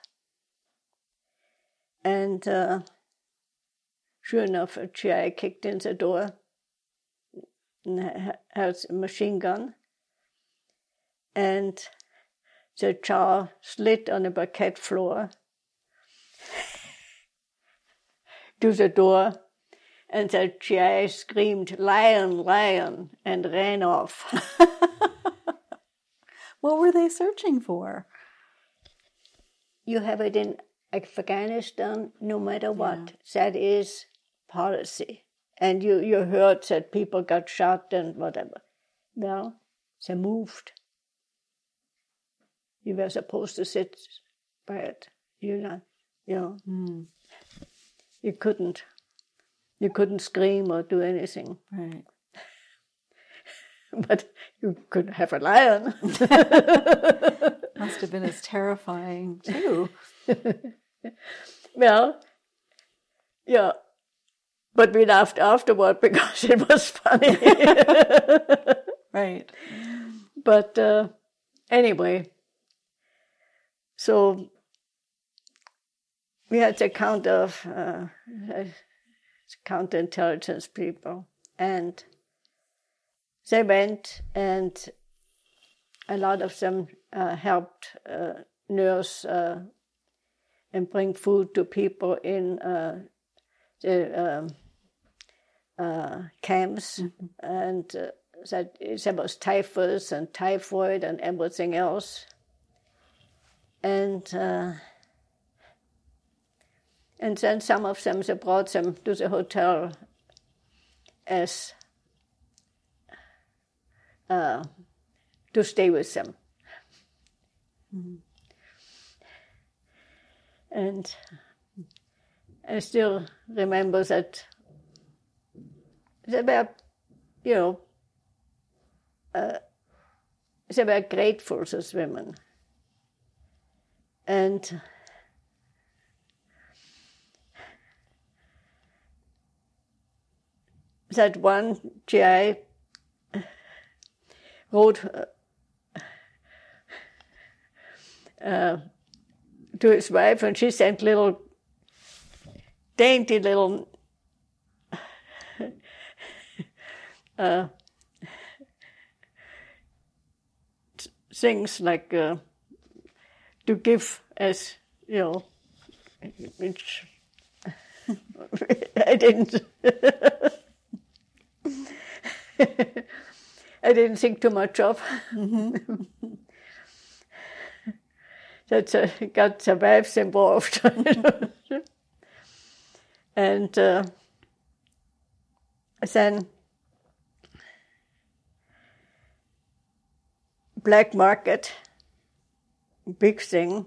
And uh, sure enough, a G I kicked in the door and had a machine gun, and the jar slid on the parquet floor to the door, and the G I screamed, "Lion, lion," and ran off. What were they searching for? You have it in Afghanistan, no matter what. Yeah. That is policy. And you, you heard that people got shot and whatever. Well, they moved. You were supposed to sit by it. You're not, you know. Mm. You couldn't. You couldn't scream or do anything. Right. But you could have a lion. Must have been as terrifying, too. Well, yeah. But we laughed afterward because it was funny. Right. But uh, anyway, so we had a count of uh, counterintelligence people, and they went, and a lot of them uh, helped uh, nurse uh, and bring food to people in uh, the um, uh, camps, mm-hmm. and uh, that there was typhus and typhoid and everything else, and uh, and then some of them they brought them to the hotel as uh, to stay with them, mm-hmm. and I still remember that they were, you know, uh, they were grateful, those women. And that one G I wrote uh, uh, to his wife, and she sent little dainty little uh, things like uh, to give as, you know, which I didn't I didn't think too much of. Mm-hmm. That uh, got the wives involved. And uh, then black market, big thing,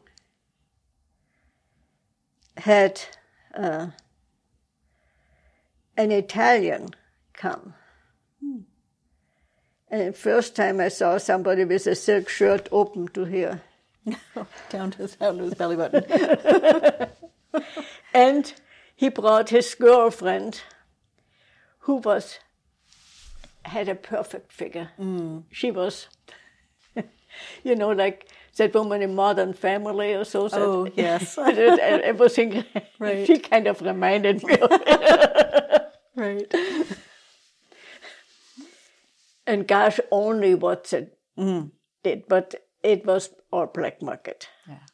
had uh, an Italian come. Hmm. And the first time I saw somebody with a silk shirt open to here. down to down to his belly button. And he brought his girlfriend, who was had a perfect figure. Mm. She was, you know, like that woman in Modern Family or so. Oh, that, yes. everything. Right. She kind of reminded me of it. Right. And gosh, only what it Mm. did, but it was our black market. Yeah.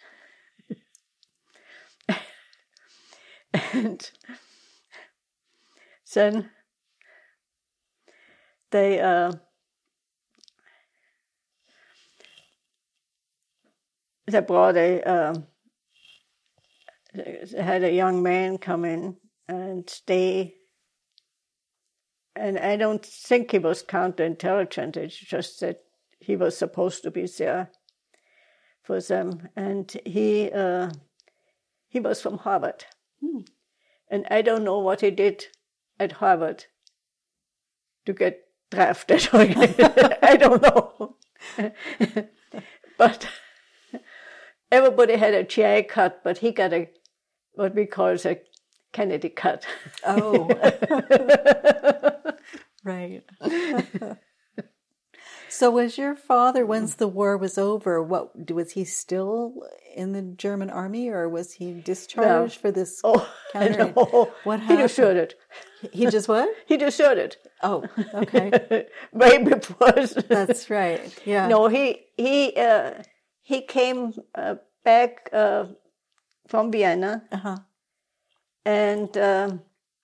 And then they uh, they brought a uh, they had a young man come in and stay. And I don't think he was counterintelligent. It's just that he was supposed to be there for them. And he uh, he was from Harvard. Hmm. And I don't know what he did at Harvard to get drafted. I don't know. But everybody had a G I cut, but he got a what we call a Kennedy cut. Oh. Right. So was your father, once the war was over, what was he still in the German army, or was he discharged No. for this Oh, counter? no. What He happened? deserted. He just what? He deserted. Oh, okay. Way before. That's right. Yeah. No, he he uh, he came uh, back uh, from Vienna, Uh-huh. and um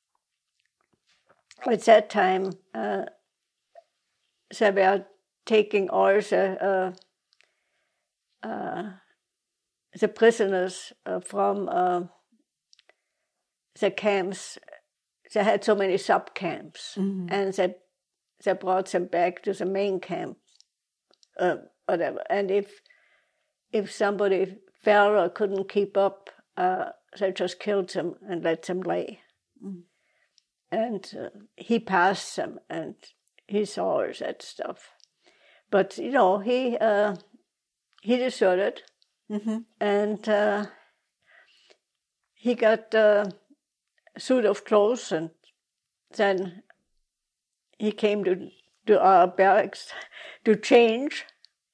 at that time uh, they were taking all the uh, uh, the prisoners uh, from uh, the camps. They had so many sub camps, Mm-hmm. and they they brought them back to the main camp, uh, whatever. And if if somebody fell or couldn't keep up, uh, they just killed them and let them lay. Mm. And uh, he passed them, and he saw all that stuff. But you know, he uh, he deserted, Mm-hmm. and uh, he got uh, a suit of clothes, and then he came to to our barracks to change.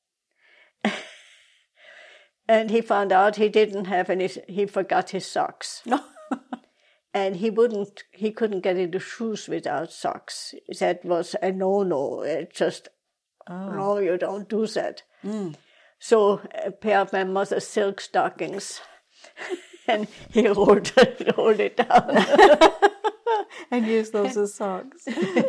And he found out he didn't have any, he forgot his socks. And he wouldn't, he couldn't get into shoes without socks. That was a no-no. It just, Oh. no, you don't do that. Mm. So a pair of my mother's silk stockings, and he rolled it, rolled it down. And use those as socks.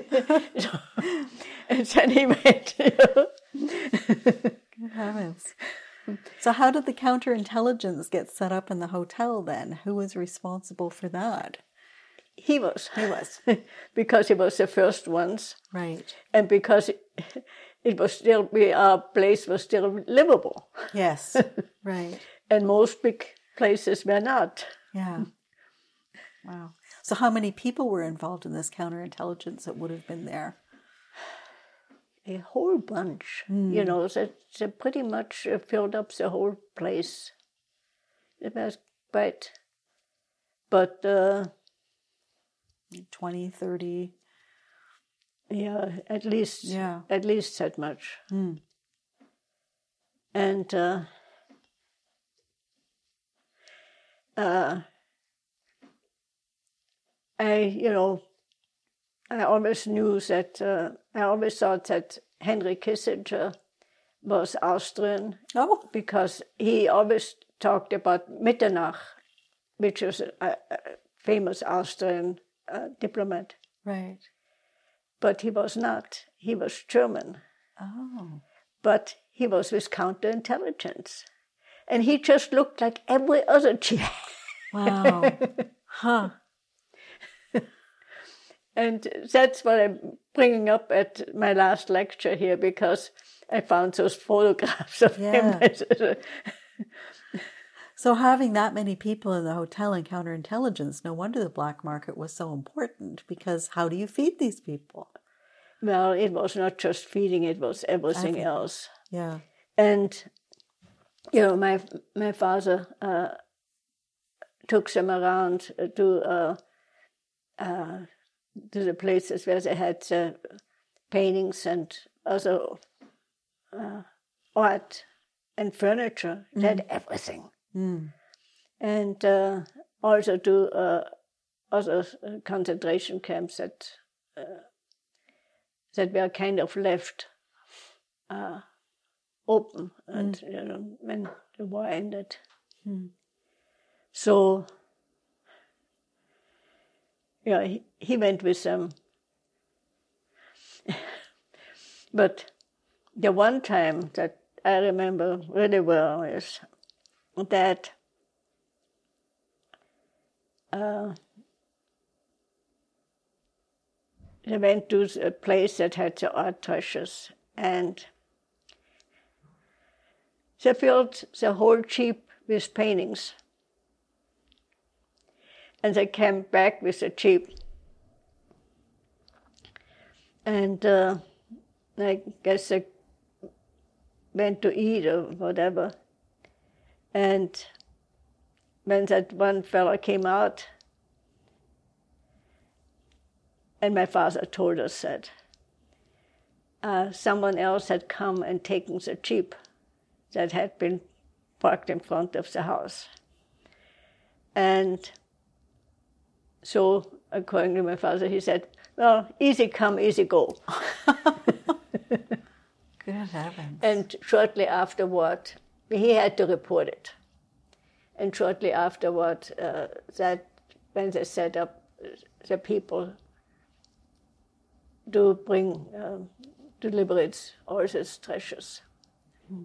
And then he went, you know. Good heavens. So how did the counterintelligence get set up in the hotel then? Who was responsible for that? He was. He was. Because he was the first ones. Right. And because it, it was still, we, our place was still livable. Yes. Right. And most big places were not. Yeah. Wow. So how many people were involved in this counterintelligence that would have been there? A whole bunch, Mm. you know, that they pretty much uh, filled up the whole place. It was quite, but uh, twenty, thirty. yeah, at least, Yeah. at least that much. Mm. And uh, uh, I, you know, I always knew that, uh, I always thought that Henry Kissinger was Austrian Oh. because he always talked about Mitterrand, which was a, a famous Austrian uh, diplomat. Right. But he was not. He was German. Oh. But he was with counterintelligence. And he just looked like every other G I. Wow. Huh. And that's what I'm bringing up at my last lecture here, because I found those photographs of Yeah. him. So having that many people in the hotel and counterintelligence, no wonder the black market was so important, because how do you feed these people? Well, it was not just feeding, it was everything Everything. else. Yeah. And, you know, my my father uh, took them around to, uh, uh, to the places where they had uh, paintings and other uh, art and furniture. It had everything. Mm. And uh, also to uh, other concentration camps that uh, that were kind of left uh, open, and Mm. you know, when the war ended. Mm. So, yeah, he, he went with them. But the one time that I remember really well is that uh, they went to a place that had the art treasures, and they filled the whole jeep with paintings. And they came back with the jeep. And uh, I guess they went to eat or whatever. And when that one fellow came out, and my father told us that uh, someone else had come and taken the jeep that had been parked in front of the house. And so, according to my father, he said, well, easy come, easy go. Good heavens. And shortly afterward, he had to report it. And shortly afterward, uh, that when they set up the people to bring, uh, to liberate all these treasures. Mm.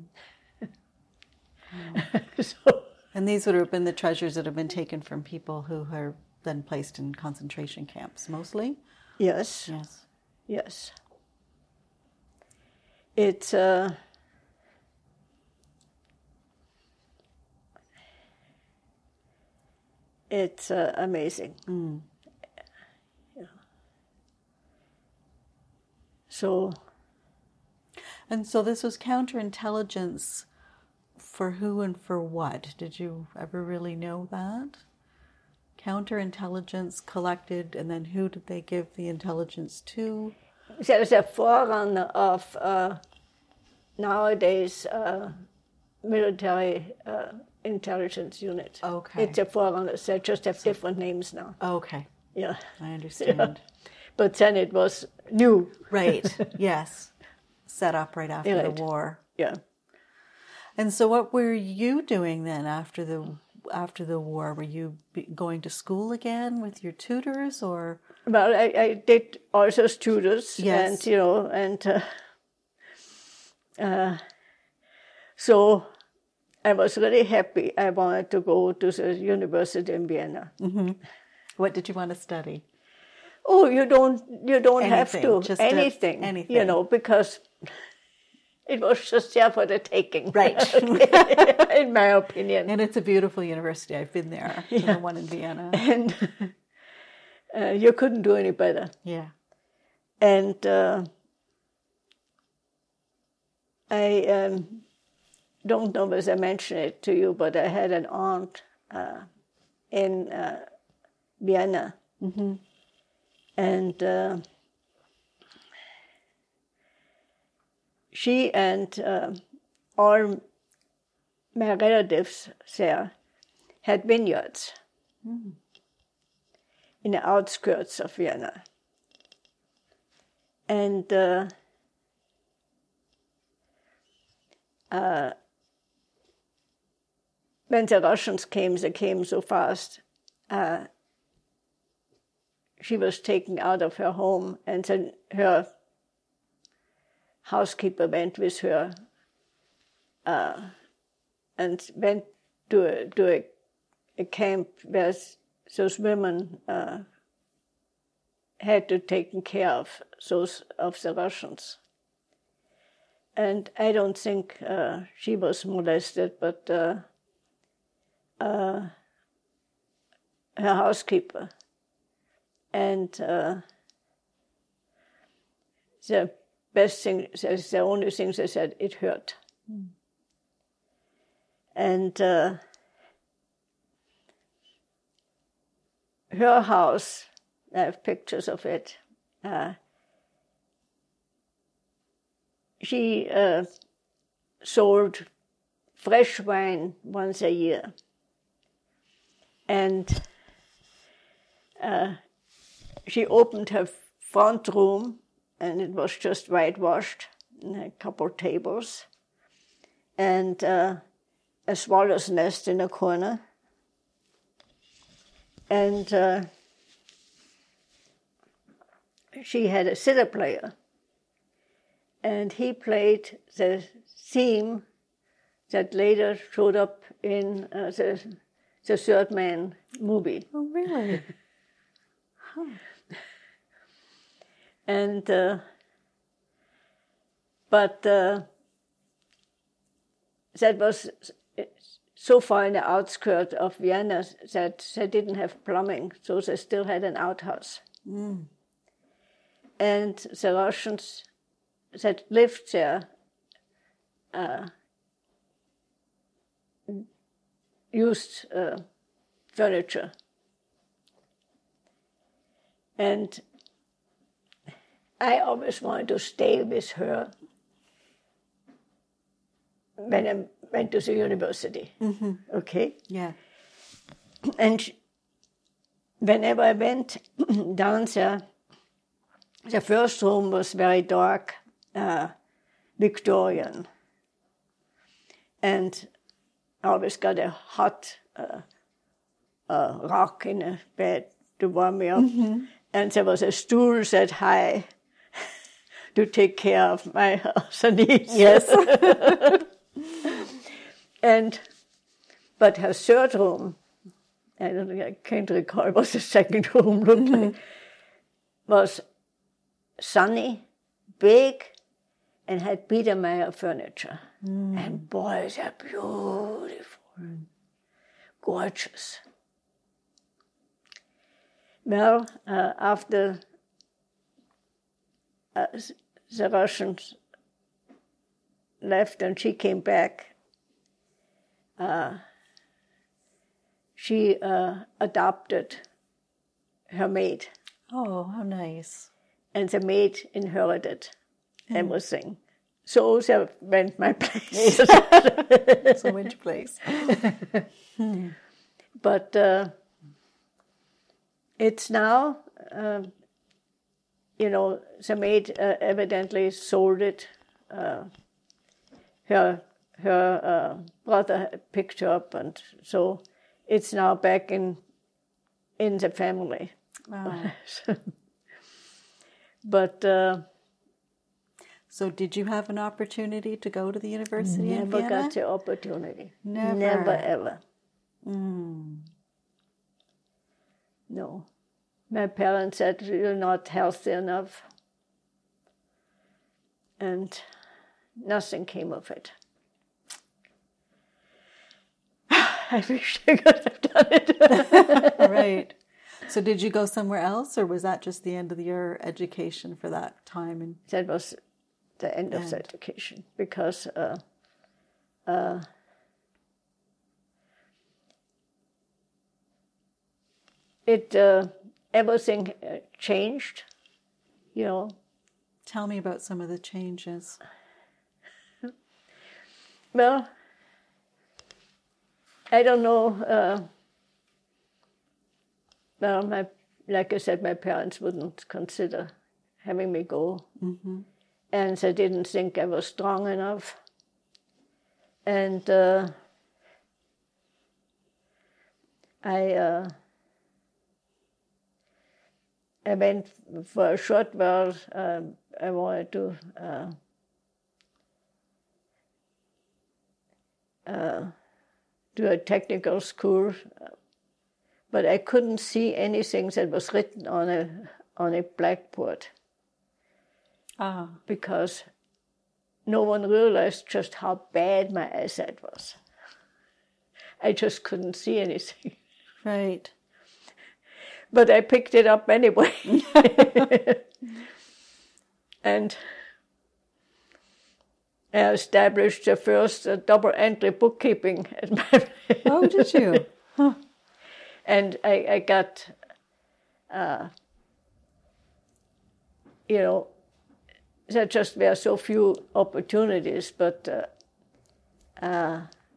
So, and these would have been the treasures that have been taken from people who are then placed in concentration camps, mostly? Yes. Yes. Yes. It's uh, it's uh, amazing. Mm. Yeah. So. And so this was counterintelligence for who and for what? Did you ever really know that? Counterintelligence collected, and then who did they give the intelligence to? There's a forerunner of uh, nowadays uh, military uh, intelligence unit. Okay. It's a forerunner. They just have different names now. Okay. Yeah. I understand. Yeah. But then it was new. Right. Yes. Set up right after Right. the war. Yeah. And so what were you doing then after the after the war? Were you be going to school again with your tutors, or? Well, I, I did also tutors, Yes. and you know, and uh, uh, so I was really happy. I wanted to go to the university in Vienna. Mm-hmm. What did you want to study? Oh, you don't, you don't have Anything, to just a- anything, anything. you know, because it was just there for the taking, Right. in my opinion. And it's a beautiful university. I've been there, to the one in Vienna. And uh, you couldn't do any better. Yeah. And uh, I um, don't know if I mentioned it to you, but I had an aunt uh, in uh, Vienna. Mm-hmm. And uh, she and uh, all my relatives there had vineyards Mm. in the outskirts of Vienna. And uh, uh, when the Russians came, they came so fast. Uh, she was taken out of her home, and then her housekeeper went with her uh, and went to a, to a, a camp where those women uh, had to take care of those of the Russians. And I don't think uh, she was molested, but uh, uh, her housekeeper. And uh, the best thing, the only thing they said, it hurt. Mm. And uh, her house, I have pictures of it. Uh, she uh, sold fresh wine once a year. And uh, she opened her front room, and it was just whitewashed, and a couple tables, and uh, a swallow's nest in a corner. And uh, she had a zither player, and he played the theme that later showed up in uh, the, the Third Man movie. Oh, really? Huh. And, uh, but uh, that was so far in the outskirts of Vienna that they didn't have plumbing, so they still had an outhouse. Mm. And the Russians that lived there uh, used uh, furniture. And I always wanted to stay with her when I went to the university. Mm-hmm. Okay? Yeah. And she, whenever I went down there, the first room was very dark, uh, Victorian. And I always got a hot uh, uh, rock in a bed to warm me up. Mm-hmm. And there was a stool set high to take care of my other needs. Yes. And, but her third room, I don't think I can't recall what the second room looked mm-hmm. like, was sunny, big, and had Biedermeier furniture. Mm. And boy, they're beautiful, mm. gorgeous. Well, uh, after uh, the Russians left and she came back, uh, she uh, adopted her maid. Oh, how nice. And the maid inherited mm. everything. So that went my place. So which place? hmm. But uh, it's now, uh, you know, the maid uh, evidently sold it. Uh, her her uh, brother picked her up, and so it's now back in in the family. Wow. But uh, so, did you have an opportunity to go to the university in never Vienna? got the opportunity. Never, never ever. Mm. No, my parents said you're not healthy enough, and nothing came of it. I wish I could have done it. Right. So did you go somewhere else, or was that just the end of your education for that time? And that was the end, end. of the education, because uh, uh, it uh, everything changed, you know. Tell me about some of the changes. Well, I don't know. Uh, well, my like I said, my parents wouldn't consider having me go, mm-hmm. and they didn't think I was strong enough. And uh, I uh, I went for a short while. Uh, I wanted to. Uh, uh, do a technical school, but I couldn't see anything that was written on a on a blackboard. Ah. Because no one realized just how bad my eyesight was. I just couldn't see anything. Right. But I picked it up anyway. And I established the first uh, double entry bookkeeping at my place. Oh, did you? Huh. And I, I got, uh, you know, there just were so few opportunities, but uh, uh,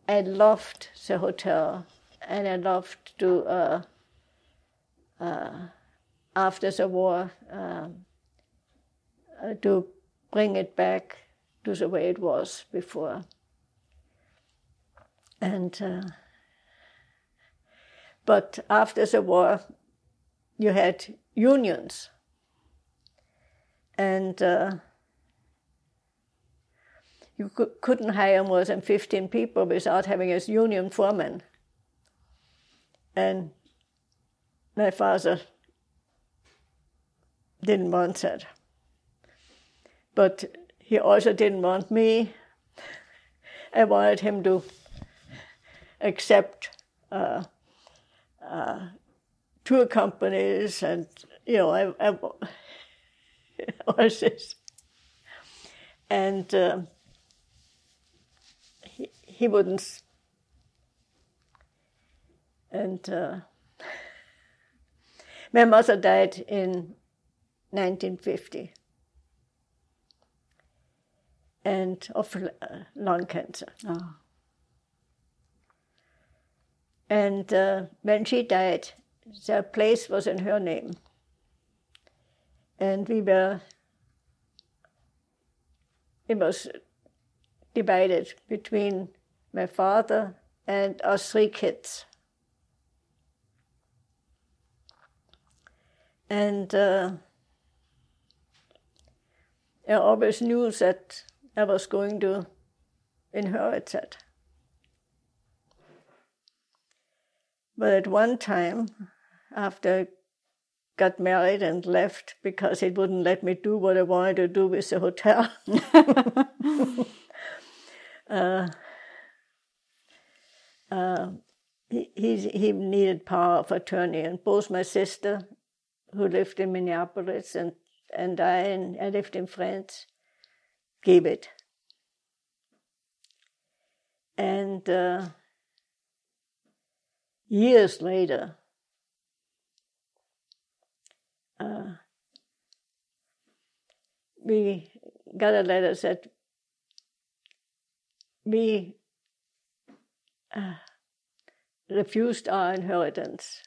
I loved the hotel, and I loved to, uh, uh, after the war, um, uh, to bring it back to the way it was before. And uh, but after the war, you had unions, and uh, you cou- couldn't hire more than fifteen people without having a union foreman. And my father didn't want that. But he also didn't want me. I wanted him to accept uh, uh, tour companies and, you know, I, I, all this. And uh, he, he wouldn't. And uh, my mother died in nineteen fifty. And of uh, lung cancer. Oh. And uh, when she died, the place was in her name. And we were, it was divided between my father and our three kids. And uh, I always knew that I was going to inherit that. But at one time, after I got married and left because it wouldn't let me do what I wanted to do with the hotel, uh, uh, he, he, he needed power of attorney. And both my sister, who lived in Minneapolis, and, and I, and I lived in France, gave it. And uh, years later, uh, we got a letter that we uh, refused our inheritance,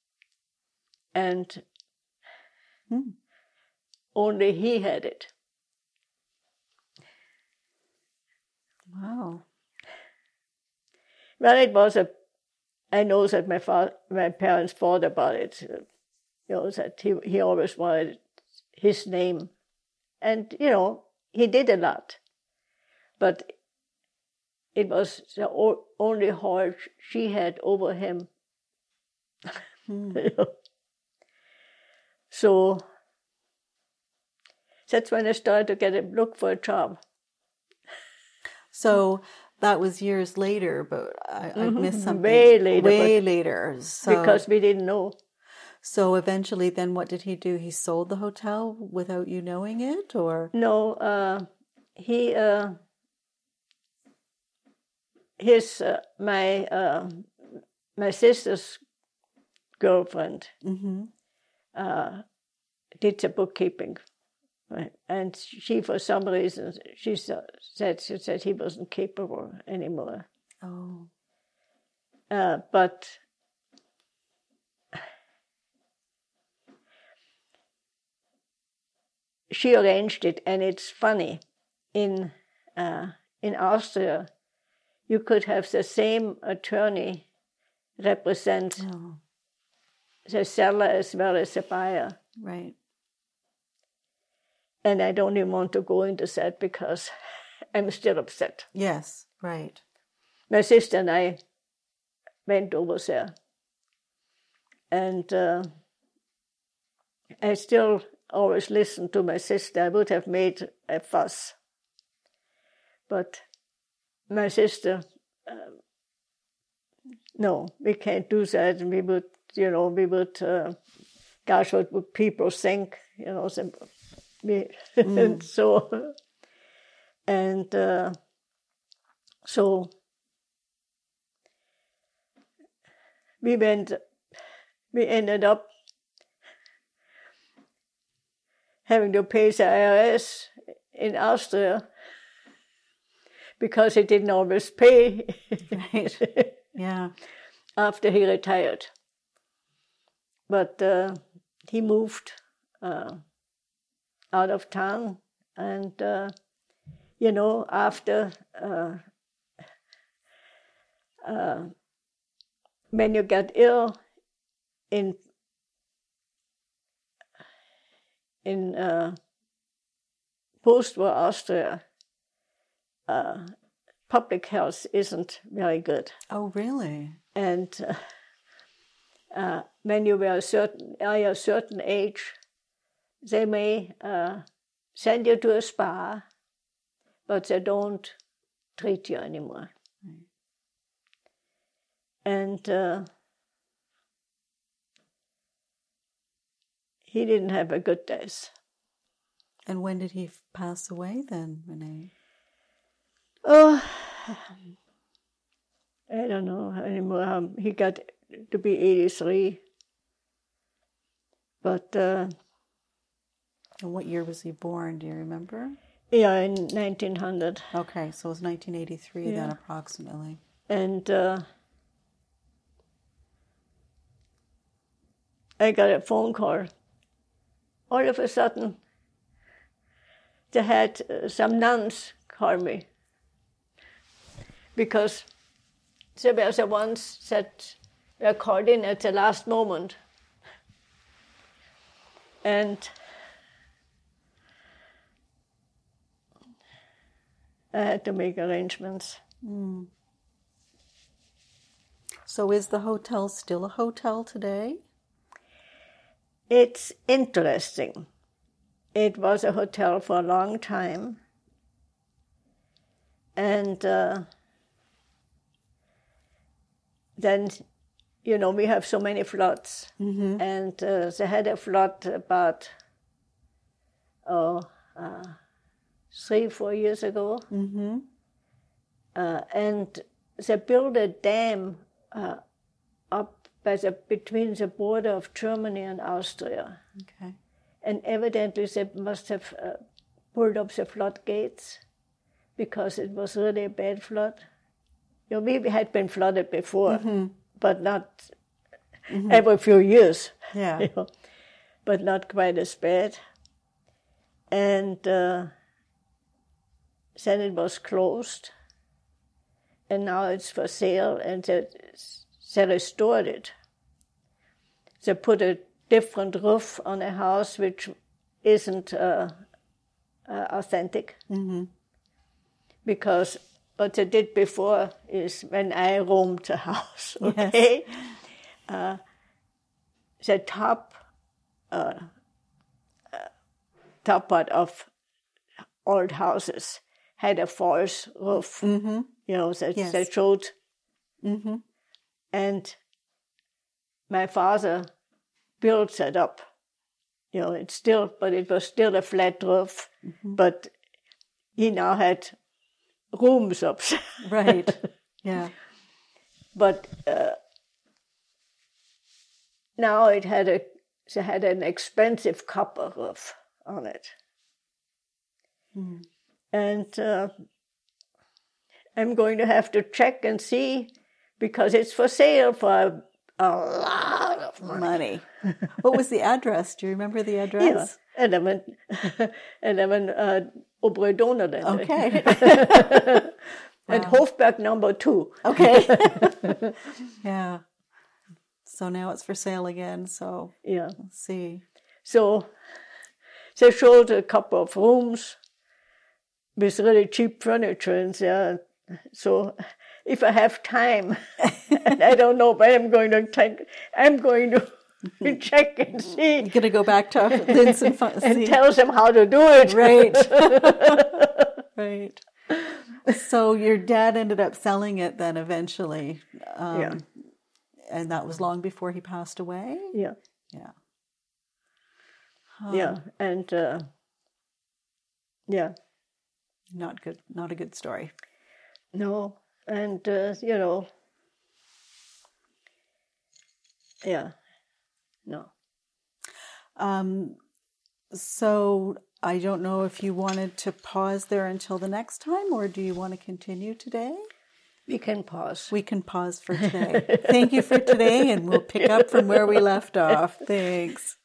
and hmm. only he had it. Wow. Well, it was a, I know that my father, my parents thought about it, you know, that he, he always wanted his name. And, you know, he did a lot. But it was the o- only hold she had over him. Hmm. You know? So that's when I started to get a look for a job. So that was years later, but I, I Mm-hmm. missed something. Way later. Way later. So, because we didn't know. So eventually then what did he do? He sold the hotel without you knowing it, or? No, uh, he, uh, his, uh, my, uh, my sister's girlfriend Mm-hmm. uh, did the bookkeeping. Right. And she, for some reason, she said she said he wasn't capable anymore. Oh. Uh, but she arranged it, and it's funny. In uh, in Austria, you could have the same attorney represent Oh. the seller as well as the buyer. Right. And I don't even want to go into that because I'm still upset. Yes, right. My sister and I went over there. And uh, I still always listen to my sister. I would have made a fuss. But my sister, uh, no, we can't do that. And we would, you know, we would, uh, gosh, what would people think? You know, so, we, Mm. and so, and uh, so we went, we ended up having to pay the I R S in Austria because he didn't always pay Right. Yeah. after he retired. But uh, he moved uh, out of town, and uh, you know, after uh, uh, when you get ill in in uh, post-war Austria, uh, public health isn't very good. Oh, really? And uh, uh, when you were a certain, are a certain age, they may uh, send you to a spa, but they don't treat you anymore. Right. And uh, he didn't have a good days. And when did he f- pass away then, Renee? Oh, I don't know anymore. Um, he got to be eighty-three. But, uh, And what year was he born? Do you remember? yeah, in nineteen hundred. Okay, so it was nineteen eighty-three Yeah. then, approximately. And uh, I got a phone call. All of a sudden, they had uh, some nuns call me. Because they were the ones that were called in at the last moment. And I had to make arrangements. Mm. So is the hotel still a hotel today? It's interesting. It was a hotel for a long time. And uh, then, you know, we have so many floods. Mm-hmm. And uh, they had a flood about, oh, uh, three, four years ago. Mm-hmm. Uh, and they built a dam uh, up by the, between the border of Germany and Austria. Okay. And evidently they must have uh, pulled up the floodgates because it was really a bad flood. You know, we had been flooded before, Mm-hmm. but not Mm-hmm. every few years. Yeah. You know, but not quite as bad. And uh, then it was closed, and now it's for sale, and they, they restored it. They put a different roof on a house which isn't uh, uh, authentic. Mm-hmm. Because what they did before is when I roamed the house, okay, Yes. uh, the top uh, uh, top part of old houses had a false roof, Mm-hmm. you know, that, Yes. that showed. Mm-hmm. And my father built that up. You know, it's still, but it was still a flat roof, Mm-hmm. but he now had rooms up. Right. Yeah. But uh, now it had a, it had an expensive copper roof on it. Mm. And uh, I'm going to have to check and see, because it's for sale for a, a lot of money. Money. What was the address? Do you remember the address? Yeah, eleven, eleven uh, Obere Donauländer. Okay. And Wow. Hofberg number two. Okay. Yeah. So now it's for sale again. So Yeah. let's see. So they showed a couple of rooms with really cheap furniture in there. So if I have time, and I don't know when I'm going to take, I'm going to check and see You're gonna go back to Linz and, fi- and see. tell them how to do it. Right. Right. So your dad ended up selling it then eventually. Um, Yeah. And that was long before he passed away? Yeah, Yeah. yeah, and uh, yeah, Not good. Not a good story. no, and uh, you know, yeah, no. Um, so I don't know if you wanted to pause there until the next time, or do you want to continue today? We can pause. We can pause for today. Thank you for today, and we'll pick up from where we left off. Thanks.